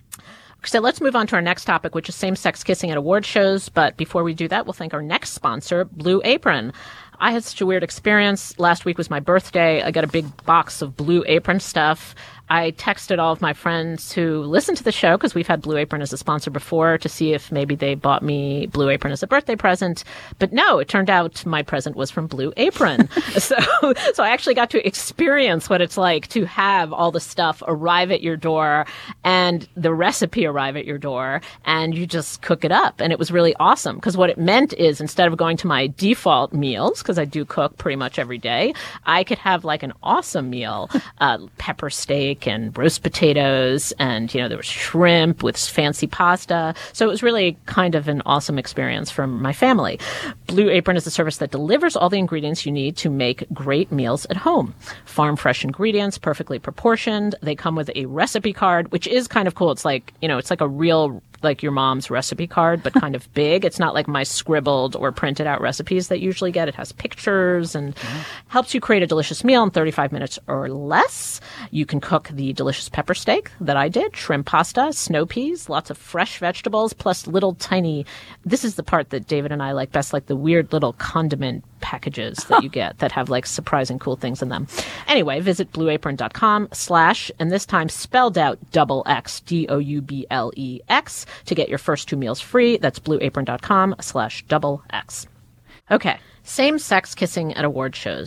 So let's move on to our next topic, which is same-sex kissing at award shows. But before we do that, we'll thank our next sponsor, Blue Apron. I had such a weird experience. Last week was my birthday. I got a big box of Blue Apron stuff. I texted all of my friends who listen to the show, because we've had Blue Apron as a sponsor before, to see if maybe they bought me Blue Apron as a birthday present. But no, it turned out my present was from Blue Apron. so, so I actually got to experience what it's like to have all the stuff arrive at your door and the recipe arrive at your door, and you just cook it up. And it was really awesome, because what it meant is instead of going to my default meals, because I do cook pretty much every day, I could have like an awesome meal, uh, pepper steak and roast potatoes, and, you know, there was shrimp with fancy pasta. So it was really kind of an awesome experience for my family. Blue Apron is a service that delivers all the ingredients you need to make great meals at home. Farm fresh ingredients, perfectly proportioned. They come with a recipe card, which is kind of cool. It's like, you know, it's like a real, like your mom's recipe card, but kind of big. It's not like my scribbled or printed out recipes that you usually get. It has pictures and helps you create a delicious meal in thirty-five minutes or less. You can cook the delicious pepper steak that I did, shrimp pasta, snow peas, lots of fresh vegetables, plus little tiny, this is the part that David and I like best, like the weird little condiment packages that you get that have like surprising cool things in them. Anyway, visit blueapron.com slash, and this time spelled out double X, D O U B L E X, to get your first two meals free. That's blueapron.com slash double X. Okay, same-sex kissing at award shows.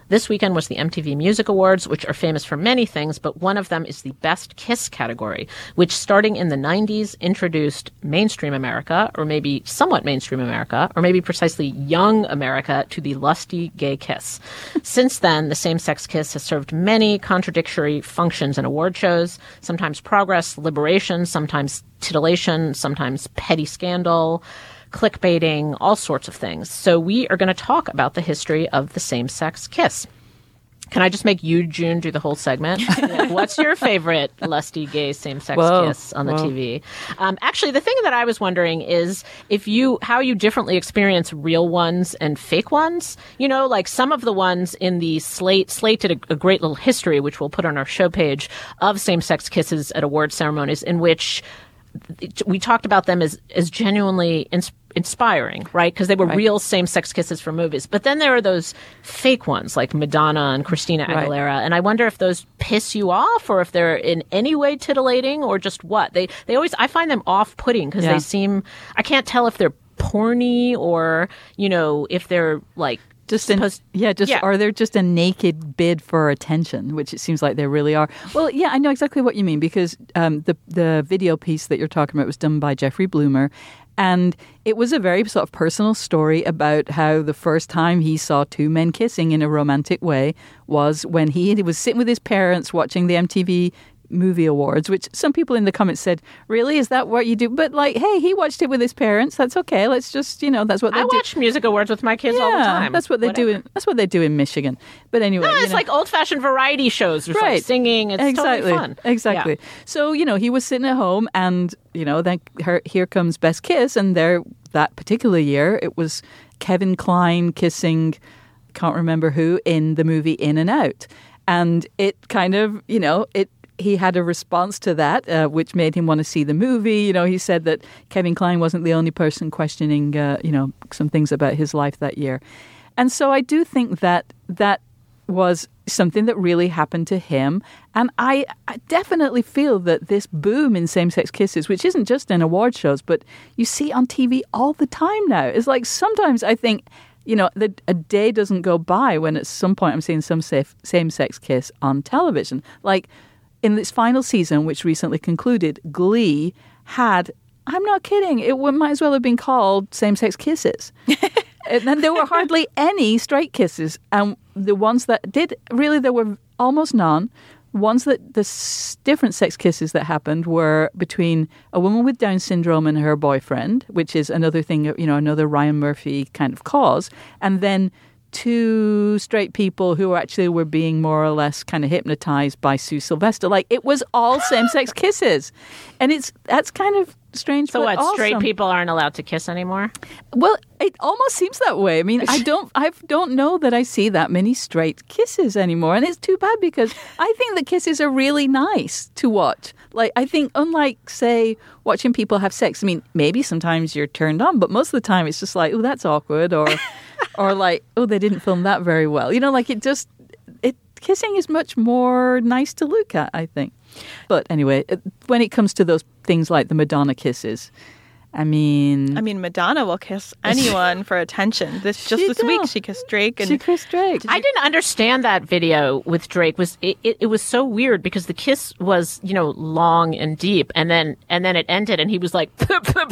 This weekend was the M T V Music Awards, which are famous for many things, but one of them is the Best Kiss category, which starting in the nineties introduced mainstream America, or maybe somewhat mainstream America, or maybe precisely young America, to the lusty gay kiss. Since then, the same-sex kiss has served many contradictory functions in award shows, sometimes progress, liberation, sometimes titillation, sometimes petty scandal, clickbaiting, all sorts of things. So we are going to talk about the history of the same-sex kiss. Can I just make you, June, do the whole segment? What's your favorite lusty gay same-sex Whoa, kiss on the whoa. T V? Um, actually, the thing that I was wondering is if you, how you differently experience real ones and fake ones. You know, like some of the ones in the Slate, Slate did a, a great little history, which we'll put on our show page, of same-sex kisses at award ceremonies, in which we talked about them as, as genuinely ins- inspiring, right? Because they were Right. real same-sex kisses for movies. But then there are those fake ones like Madonna and Christina Aguilera. Right. And I wonder if those piss you off or if they're in any way titillating or just what. They they always, I find them off-putting because Yeah. they seem, I can't tell if they're porny or, you know, if they're like, Just an, supposed- yeah, just yeah. or they're just a naked bid for attention, which it seems like they really are. Well, yeah, I know exactly what you mean because um, the the video piece that you're talking about was done by Jeffrey Bloomer, and it was a very sort of personal story about how the first time he saw two men kissing in a romantic way was when he, he was sitting with his parents watching the M T V Movie Awards, which some people in the comments said, really, is that what you do? But like, hey, he watched it with his parents. That's okay. Let's just, you know, that's what they I do. watch music awards with my kids all the time. That's what they do. Whatever. In, that's what they do in Michigan. But anyway, No, you it's know. like old-fashioned variety shows. There's Right. like singing. It's exactly, totally fun. exactly. Yeah. So you know, he was sitting at home, and you know, then her, here comes Best Kiss, and there that particular year it was Kevin Kline kissing, can't remember who, in the movie In and Out, and it kind of, you know, it. He had a response to that, uh, which made him want to see the movie. You know, he said that Kevin Kline wasn't the only person questioning, uh, you know, some things about his life that year. And so I do think that that was something that really happened to him. And I, I definitely feel that this boom in same-sex kisses, which isn't just in award shows, but you see on T V all the time now. It's like sometimes I think, you know, the, a day doesn't go by when at some point I'm seeing some safe, same-sex kiss on television. Like, in its final season, which recently concluded, Glee had, I'm not kidding, it might as well have been called Same-Sex Kisses. And then there were hardly any straight kisses. And the ones that did, really, there were almost none. Ones that, the s- different sex kisses that happened were between a woman with Down syndrome and her boyfriend, which is another thing, you know, another Ryan Murphy kind of cause. And then two straight people who actually were being more or less kind of hypnotized by Sue Sylvester. Like, it was all same-sex kisses. And it's that's kind of strange. So but what, straight awesome. people aren't allowed to kiss anymore? Well, it almost seems that way. I mean, I don't I don't know that I see that many straight kisses anymore. And it's too bad because I think the kisses are really nice to watch. Like, I think unlike, say, watching people have sex, I mean, maybe sometimes you're turned on, but most of the time it's just like, oh, that's awkward, or or like, oh, they didn't film that very well. You know, like it just, it kissing is much more nice to look at, I think. But anyway, it, when it comes to those things like the Madonna kisses, I mean... I mean, Madonna will kiss anyone for attention. This just She this week, does. she kissed Drake, and she kissed Drake. I didn't understand that video with Drake. Was it, it, it was so weird because the kiss was, you know, long and deep, and then and then it ended, and he was like,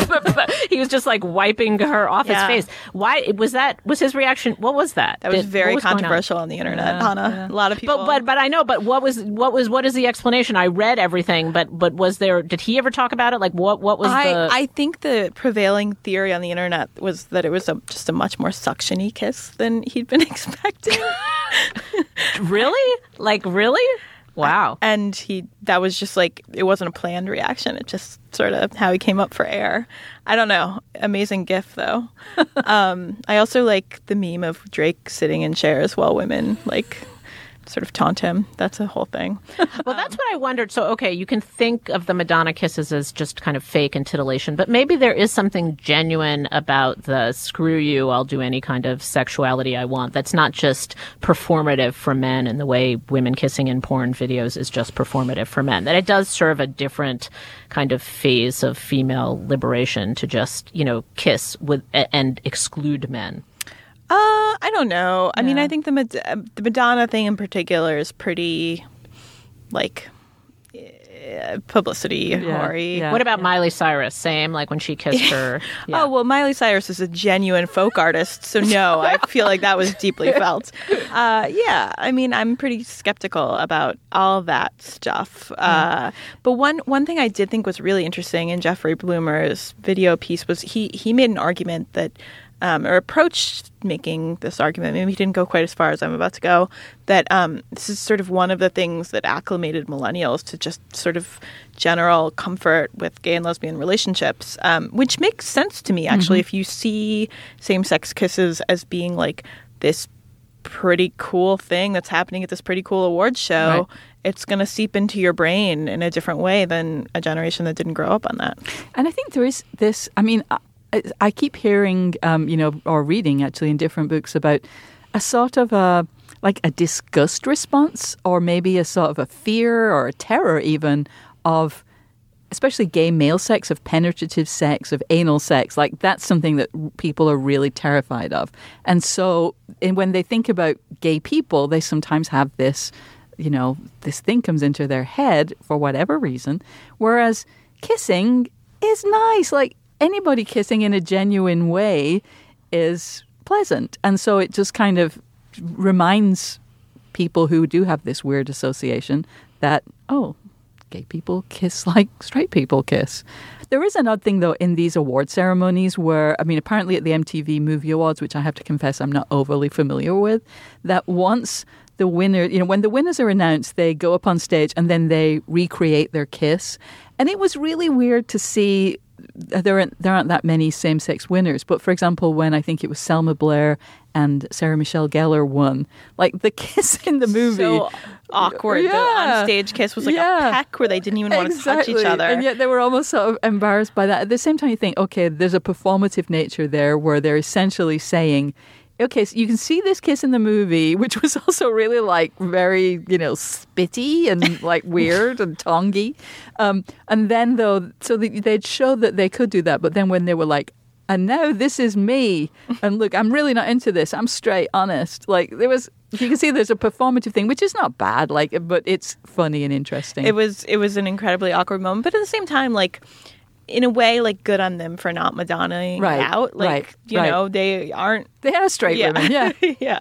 he was just like wiping her off Yeah. his face. Why was that? Was his reaction? What was that? that was Did- very what was going on? controversial on the internet. Hannah, a lot of people. But but but I know. But what was what was what is the explanation? I read everything, but but was there? Did he ever talk about it? Like what what was I, the? I think the prevailing theory on the internet was that it was a, just a much more suction-y kiss than he'd been expecting. Really? Like really? Wow. And he that was just like, it wasn't a planned reaction. It just sort of how he came up for air. I don't know. Amazing gif though. um, I also like the meme of Drake sitting in chairs while women like sort of taunt him. That's a whole thing. Well, that's what I wondered. So, okay, you can think of the Madonna kisses as just kind of fake and titillation, but maybe there is something genuine about the screw you, I'll do any kind of sexuality I want. That's not just performative for men in the way women kissing in porn videos is just performative for men. That it does serve a different kind of phase of female liberation to just, you know, kiss with and exclude men. Uh, I don't know. I mean, Yeah. I think the Mad- the Madonna thing in particular is pretty, like, eh, publicity whore. yeah. What about Miley Cyrus? Same, like when she kissed her. Yeah. Oh, well, Miley Cyrus is a genuine folk artist, so no, I feel like that was deeply felt. Uh, yeah, I mean, I'm pretty skeptical about all that stuff. Uh, but one one thing I did think was really interesting in Jeffrey Bloomer's video piece was he, he made an argument that, um, or approached making this argument, maybe he didn't go quite as far as I'm about to go, that um, this is sort of one of the things that acclimated millennials to just sort of general comfort with gay and lesbian relationships, um, which makes sense to me, actually. Mm-hmm. If you see same-sex kisses as being like this pretty cool thing that's happening at this pretty cool awards show, Right. it's going to seep into your brain in a different way than a generation that didn't grow up on that. And I think there is this, I mean, I, I keep hearing, um, you know, or reading actually in different books about a sort of a, like a disgust response, or maybe a sort of a fear or a terror even of especially gay male sex, of penetrative sex, of anal sex. Like that's something that people are really terrified of. And so and when they think about gay people, they sometimes have this, you know, this thing comes into their head for whatever reason. Whereas kissing is nice. Like anybody kissing in a genuine way is pleasant. And so it just kind of reminds people who do have this weird association that, oh, gay people kiss like straight people kiss. There is an odd thing, though, in these award ceremonies where, I mean, apparently at the M T V Movie Awards, which I have to confess I'm not overly familiar with, that once the winner, you know, when the winners are announced, they go up on stage and then they recreate their kiss. And it was really weird to see. There aren't, there aren't that many same-sex winners. But, for example, when I think it was Selma Blair and Sarah Michelle Gellar won, like the kiss in the movie. So awkward. Yeah. The on-stage kiss was like Yeah. a peck where they didn't even want to Exactly. touch each other. And yet they were almost sort of embarrassed by that. At the same time, you think, okay, there's a performative nature there where they're essentially saying, okay, so you can see this kiss in the movie, which was also really like very, you know, spitty and like weird and tongy. Um, and then though, so they, they'd show that they could do that. But then when they were like, and now this is me. And look, I'm really not into this. I'm straight, honest. Like there was, you can see there's a performative thing, which is not bad, like, but it's funny and interesting. It was, it was an incredibly awkward moment. But at the same time, like, in a way, like, good on them for not Madonnaing Right, out. Like, right, you right. know, they aren't. They are straight Yeah. women, yeah. yeah.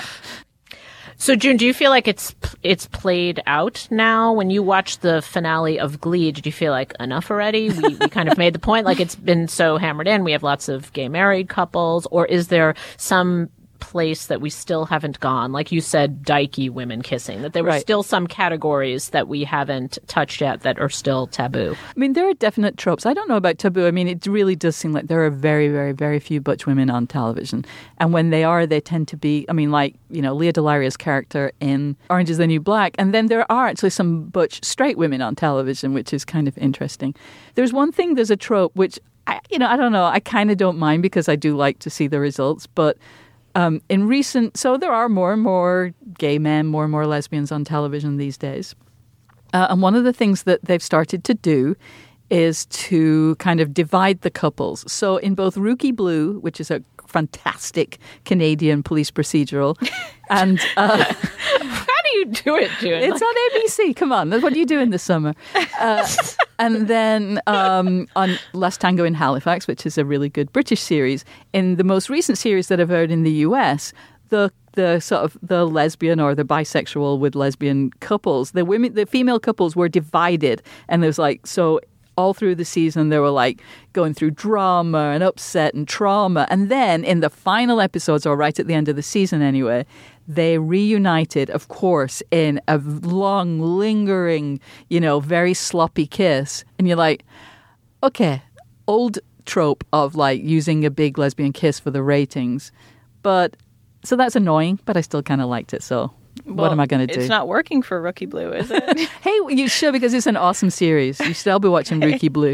So, June, do you feel like it's it's played out now? When you watched the finale of Glee, did you feel like enough already? We, we kind of made the point, like it's been so hammered in. We have lots of gay married couples. Or is there some place that we still haven't gone? Like you said, dykey women kissing, that there were Right. still some categories that we haven't touched yet that are still taboo. I mean, there are definite tropes. I don't know about taboo. I mean, it really does seem like there are very, very, very few butch women on television. And when they are, they tend to be, I mean, like, you know, Leah Delaria's character in Orange is the New Black. And then there are actually some butch straight women on television, which is kind of interesting. There's one thing, there's a trope, which, I, you know, I don't know. I kind of don't mind because I do like to see the results. But Um, in recent, so there are more and more gay men, more and more lesbians on television these days. Uh, and one of the things that they've started to do is to kind of divide the couples. So in both Rookie Blue, which is a fantastic Canadian police procedural, and uh, How do you do it, June? it's on A B C. Come on, what do you do in the summer? Uh, and then um, on Last Tango in Halifax, which is a really good British series. In the most recent series that I've heard in the U S, the the sort of the lesbian or the bisexual with lesbian couples, the women, the female couples were divided, and there was like so. All through the season, they were like going through drama and upset and trauma. And then in the final episodes, or right at the end of the season anyway, they reunited, of course, in a long, lingering, you know, very sloppy kiss. And you're like, okay, old trope of like using a big lesbian kiss for the ratings. But so that's annoying, but I still kind of liked it. So what Well, am I going to do? It's not working for Rookie Blue, is it? Hey, you should, because it's an awesome series. You should all be watching Rookie Blue.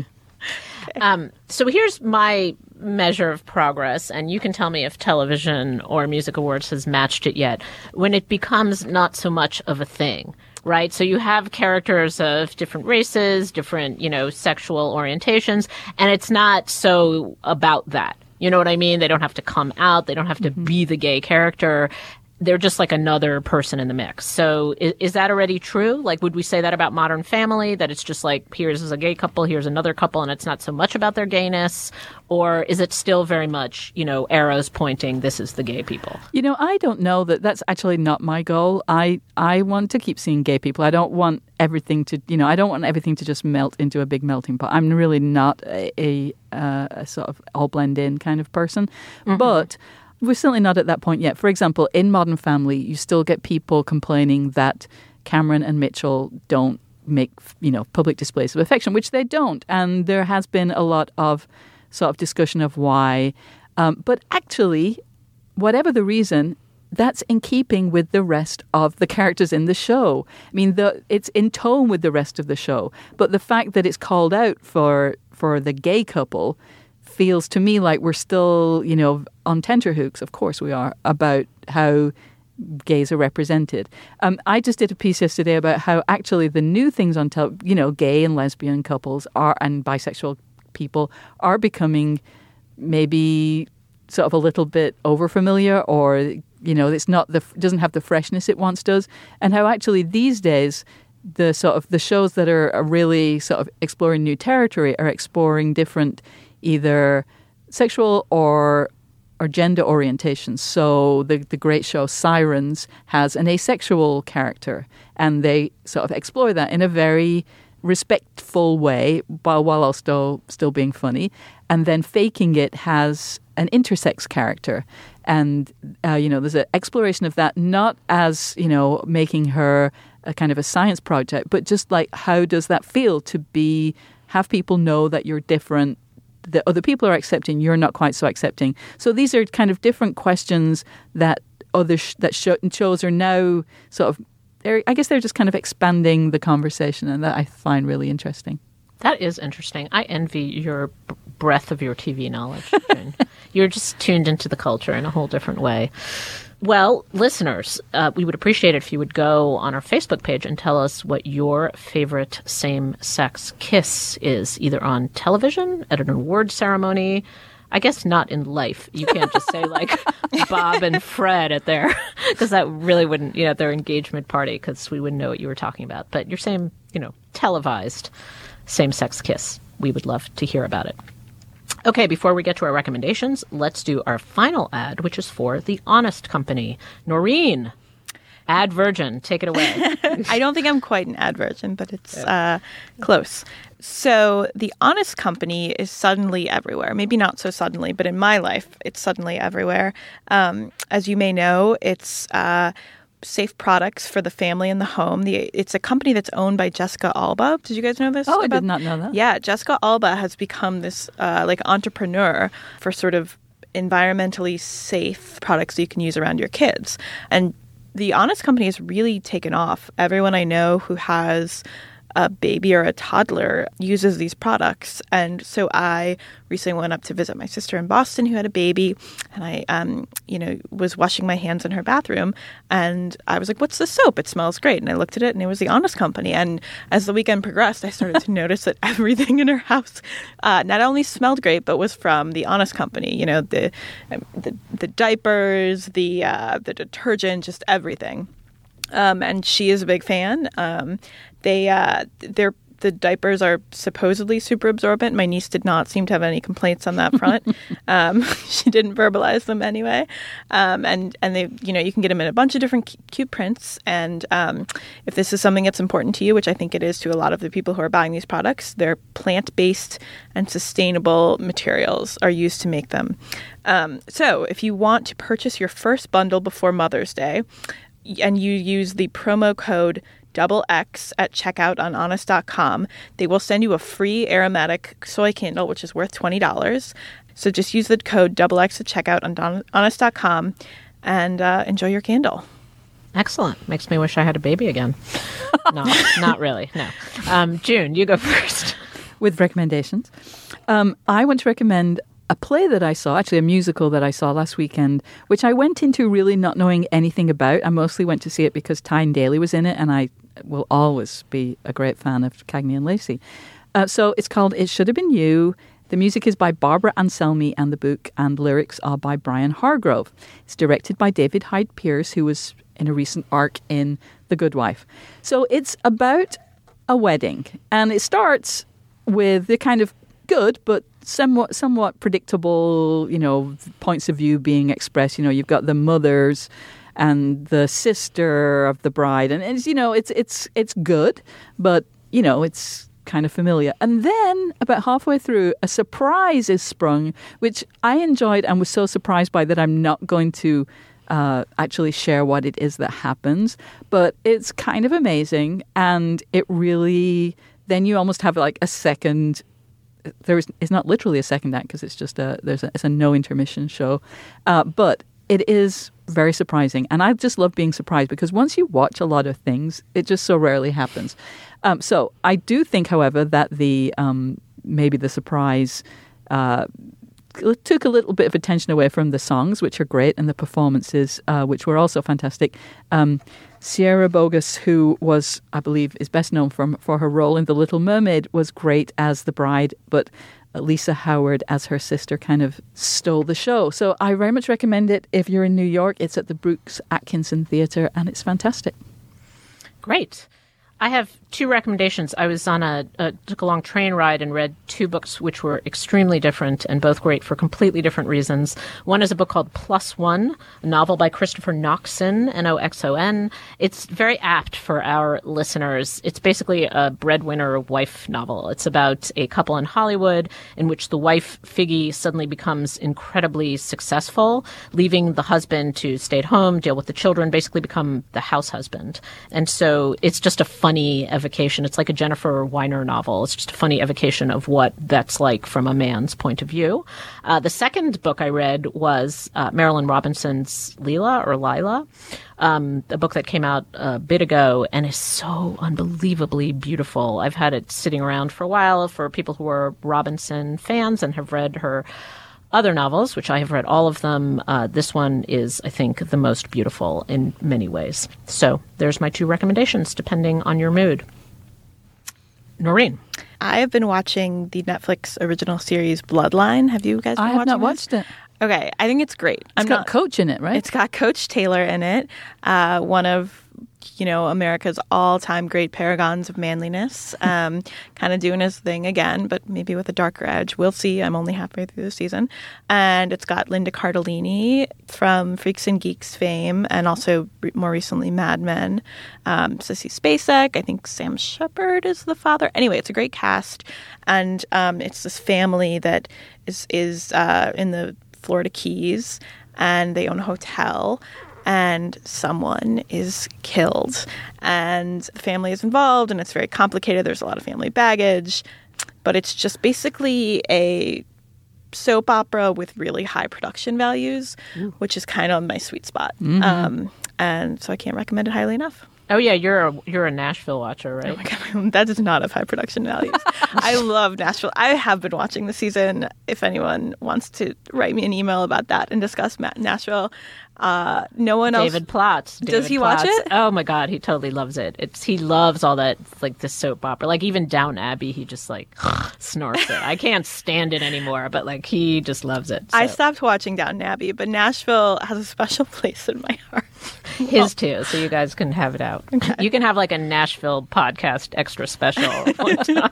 Um, so here's my measure of progress, and you can tell me if television or music awards has matched it yet. When it becomes not so much of a thing, right? So you have characters of different races, different, you know, sexual orientations, and it's not so about that. You know what I mean? They don't have to come out. They don't have to Mm-hmm. be the gay character. They're just like another person in the mix. So is, is that already true? Like, would we say that about Modern Family, that it's just like, here's a gay couple, here's another couple, and it's not so much about their gayness? Or is it still very much, you know, arrows pointing, this is the gay people? You know, I don't know that that's actually not my goal. I, I want to keep seeing gay people. I don't want everything to, you know, I don't want everything to just melt into a big melting pot. I'm really not a, a, uh, a sort of all blend in kind of person. Mm-hmm. But we're certainly not at that point yet. For example, in Modern Family, you still get people complaining that Cameron and Mitchell don't make, you know, public displays of affection, which they don't. And there has been a lot of sort of discussion of why. Um, but actually, whatever the reason, that's in keeping with the rest of the characters in the show. I mean, the, it's in tone with the rest of the show. But the fact that it's called out for for the gay couple feels to me like we're still, you know, on tenterhooks, of course we are, about how gays are represented. Um, I just did a piece yesterday about how actually the new things on television, you know, gay and lesbian couples are and bisexual people are becoming maybe sort of a little bit overfamiliar, or, you know, it's not the doesn't have the freshness it once does, and how actually these days the sort of the shows that are, are really sort of exploring new territory are exploring different either sexual or or gender orientations. So the the great show Sirens has an asexual character, and they sort of explore that in a very respectful way, while while also still being funny. And then Faking It has an intersex character, and uh, you know, there's an exploration of that, not as, you know, making her a kind of a science project, but just like, how does that feel to be have people know that you're different, that other people are accepting, you're not quite so accepting. So these are kind of different questions that other sh- that sh- shows are now sort of, I guess they're just kind of expanding the conversation, and that I find really interesting. That is interesting. I envy your b- breadth of your T V knowledge, Jane. You're just tuned into the culture in a whole different way. Well, listeners, uh, we would appreciate it if you would go on our Facebook page and tell us what your favorite same-sex kiss is, either on television, at an award ceremony. I guess not in life. You can't just say like Bob and Fred at their, because that really wouldn't, you know, at their engagement party, because we wouldn't know what you were talking about. But your same, you know, televised same-sex kiss. We would love to hear about it. Okay, before we get to our recommendations, let's do our final ad, which is for The Honest Company. Noreen, ad virgin, take it away. I don't think I'm quite an ad virgin, but it's uh, close. So The Honest Company is suddenly everywhere. Maybe not so suddenly, but in my life, it's suddenly everywhere. Um, as you may know, it's uh, safe products for the family and the home. The, it's a company that's owned by Jessica Alba. Did you guys know this? Oh, I about, did not know that. Yeah, Jessica Alba has become this uh, like entrepreneur for sort of environmentally safe products that you can use around your kids. And The Honest Company has really taken off. Everyone I know who has a baby or a toddler uses these products. And so I recently went up to visit my sister in Boston who had a baby, and I, um, you know, was washing my hands in her bathroom, and I was like, what's the soap? It smells great. And I looked at it, and it was The Honest Company. And as the weekend progressed, I started to notice that everything in her house uh, not only smelled great, but was from The Honest Company. You know, the um, the, the diapers, the uh, the detergent, just everything. Um, and she is a big fan. Um, they, uh, they're, the diapers are supposedly super absorbent. My niece did not seem to have any complaints on that front. um, she didn't verbalize them anyway. Um, and, and they, you know, you can get them in a bunch of different cute prints. And um, if this is something that's important to you, which I think it is to a lot of the people who are buying these products, they're plant-based and sustainable materials are used to make them. Um, so if you want to purchase your first bundle before Mother's Day, and you use the promo code double X at checkout on honest dot com, they will send you a free aromatic soy candle, which is worth twenty dollars. So just use the code double X at checkout on honest dot com and uh, enjoy your candle. Excellent. Makes me wish I had a baby again. No, not really. No. Um, June, you go first. With recommendations. Um, I want to recommend a play that I saw, actually a musical that I saw last weekend, which I went into really not knowing anything about. I mostly went to see it because Tyne Daly was in it, and I will always be a great fan of Cagney and Lacey. Uh, so it's called It Should Have Been You, The music is by Barbara Anselmi and the book and lyrics are by Brian Hargrove. It's directed by David Hyde Pierce, who was in a recent arc in The Good Wife. So it's about a wedding, and it starts with the kind of good but somewhat somewhat predictable, you know, points of view being expressed. You know, you've got the mothers and the sister of the bride, and it's, you know, it's it's it's good, but you know, it's kind of familiar. And then about halfway through, a surprise is sprung, which I enjoyed and was so surprised by that I'm not going to uh, actually share what it is that happens. But it's kind of amazing, and it really, then you almost have like a second. There is, it's not literally a second act because it's just a there's a, it's a no intermission show, uh, but it is very surprising, and I just love being surprised because once you watch a lot of things, it just so rarely happens. Um, so I do think, however, that the um, maybe the surprise uh, took a little bit of attention away from the songs, which are great, and the performances, uh, which were also fantastic. Um, Sierra Bogus, who was, I believe, is best known for for her role in The Little Mermaid, was great as the bride, but Lisa Howard as her sister kind of stole the show. So I very much recommend it if you're in New York. It's at the Brooks Atkinson Theatre, and it's fantastic. Great. I have two recommendations. I was on a, a took a long train ride and read two books which were extremely different and both great for completely different reasons. One is a book called Plus One, a novel by Christopher Noxon, N O X O N. It's very apt for our listeners. It's basically a breadwinner wife novel. It's about a couple in Hollywood in which the wife, Figgy, suddenly becomes incredibly successful, leaving the husband to stay at home, deal with the children, basically become the house husband. And so it's just a funny evocation. It's like a Jennifer Weiner novel. It's just a funny evocation of what that's like from a man's point of view. Uh, the second book I read was uh, Marilynne Robinson's Lila or Lila, um, a book that came out a bit ago and is so unbelievably beautiful. I've had it sitting around for a while for people who are Robinson fans and have read her other novels, which I have read all of them. Uh, this one is, I think, the most beautiful in many ways. So there's my two recommendations, depending on your mood. Noreen. I have been watching the Netflix original series Bloodline. Have you guys been I have watching not this? watched it. Okay, I think it's great. It's I'm got not, Coach in it, right? It's got Coach Taylor in it, uh, one of, you know, America's all-time great paragons of manliness, um, kind of doing his thing again, but maybe with a darker edge. We'll see. I'm only halfway through the season. And it's got Linda Cardellini from Freaks and Geeks fame, and also re- more recently Mad Men. Um, Sissy Spacek. I think Sam Shepard is the father. Anyway, it's a great cast, and um, it's this family that is, is uh, in the Florida Keys, and they own a hotel, and someone is killed, and the family is involved, and it's very complicated. There's a lot of family baggage, but it's just basically a soap opera with really high production values, Ooh. Which is kind of my sweet spot. Mm-hmm. Um, and so I can't recommend it highly enough. Oh yeah, you're a you're a Nashville watcher, right? Oh my God, that does not have high production values. I love Nashville. I have been watching the season. If anyone wants to write me an email about that and discuss Nashville, uh, no one else. David Plotz. David Does he Plotz. watch it? Oh my God, he totally loves it. It's he loves all that, like the soap opera. Like even Downton Abbey, he just like snorts it. I can't stand it anymore, but like he just loves it. So. I stopped watching Downton Abbey, but Nashville has a special place in my heart. His too, so you guys can have it out. Okay. You can have like a Nashville podcast extra special one time.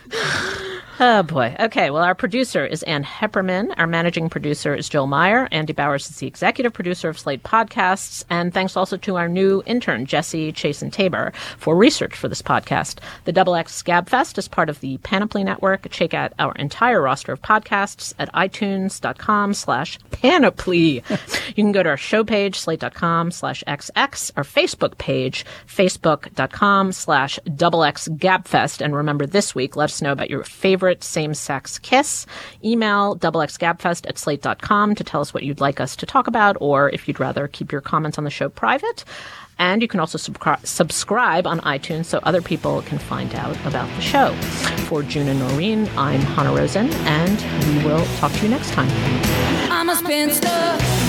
Oh, boy. Okay, well, our producer is Ann Hepperman. Our managing producer is Joel Meyer. Andy Bowers is the executive producer of Slate Podcasts. And thanks also to our new intern, Jesse Chasen-Tabor, for research for this podcast. The Double X Gabfest is part of the Panoply Network. Check out our entire roster of podcasts at itunes.com slash panoply. You can go to our show page, slate.com slash xx, our Facebook page, facebook.com slash double X Gabfest. And remember, this week, let us know about your favorite same-sex kiss. Email double X Gabfest at slate dot com to tell us what you'd like us to talk about, or if you'd rather keep your comments on the show private. And you can also subscri- subscribe on iTunes so other people can find out about the show. For June and Noreen, I'm Hannah Rosen, and we will talk to you next time. I'm a spinster.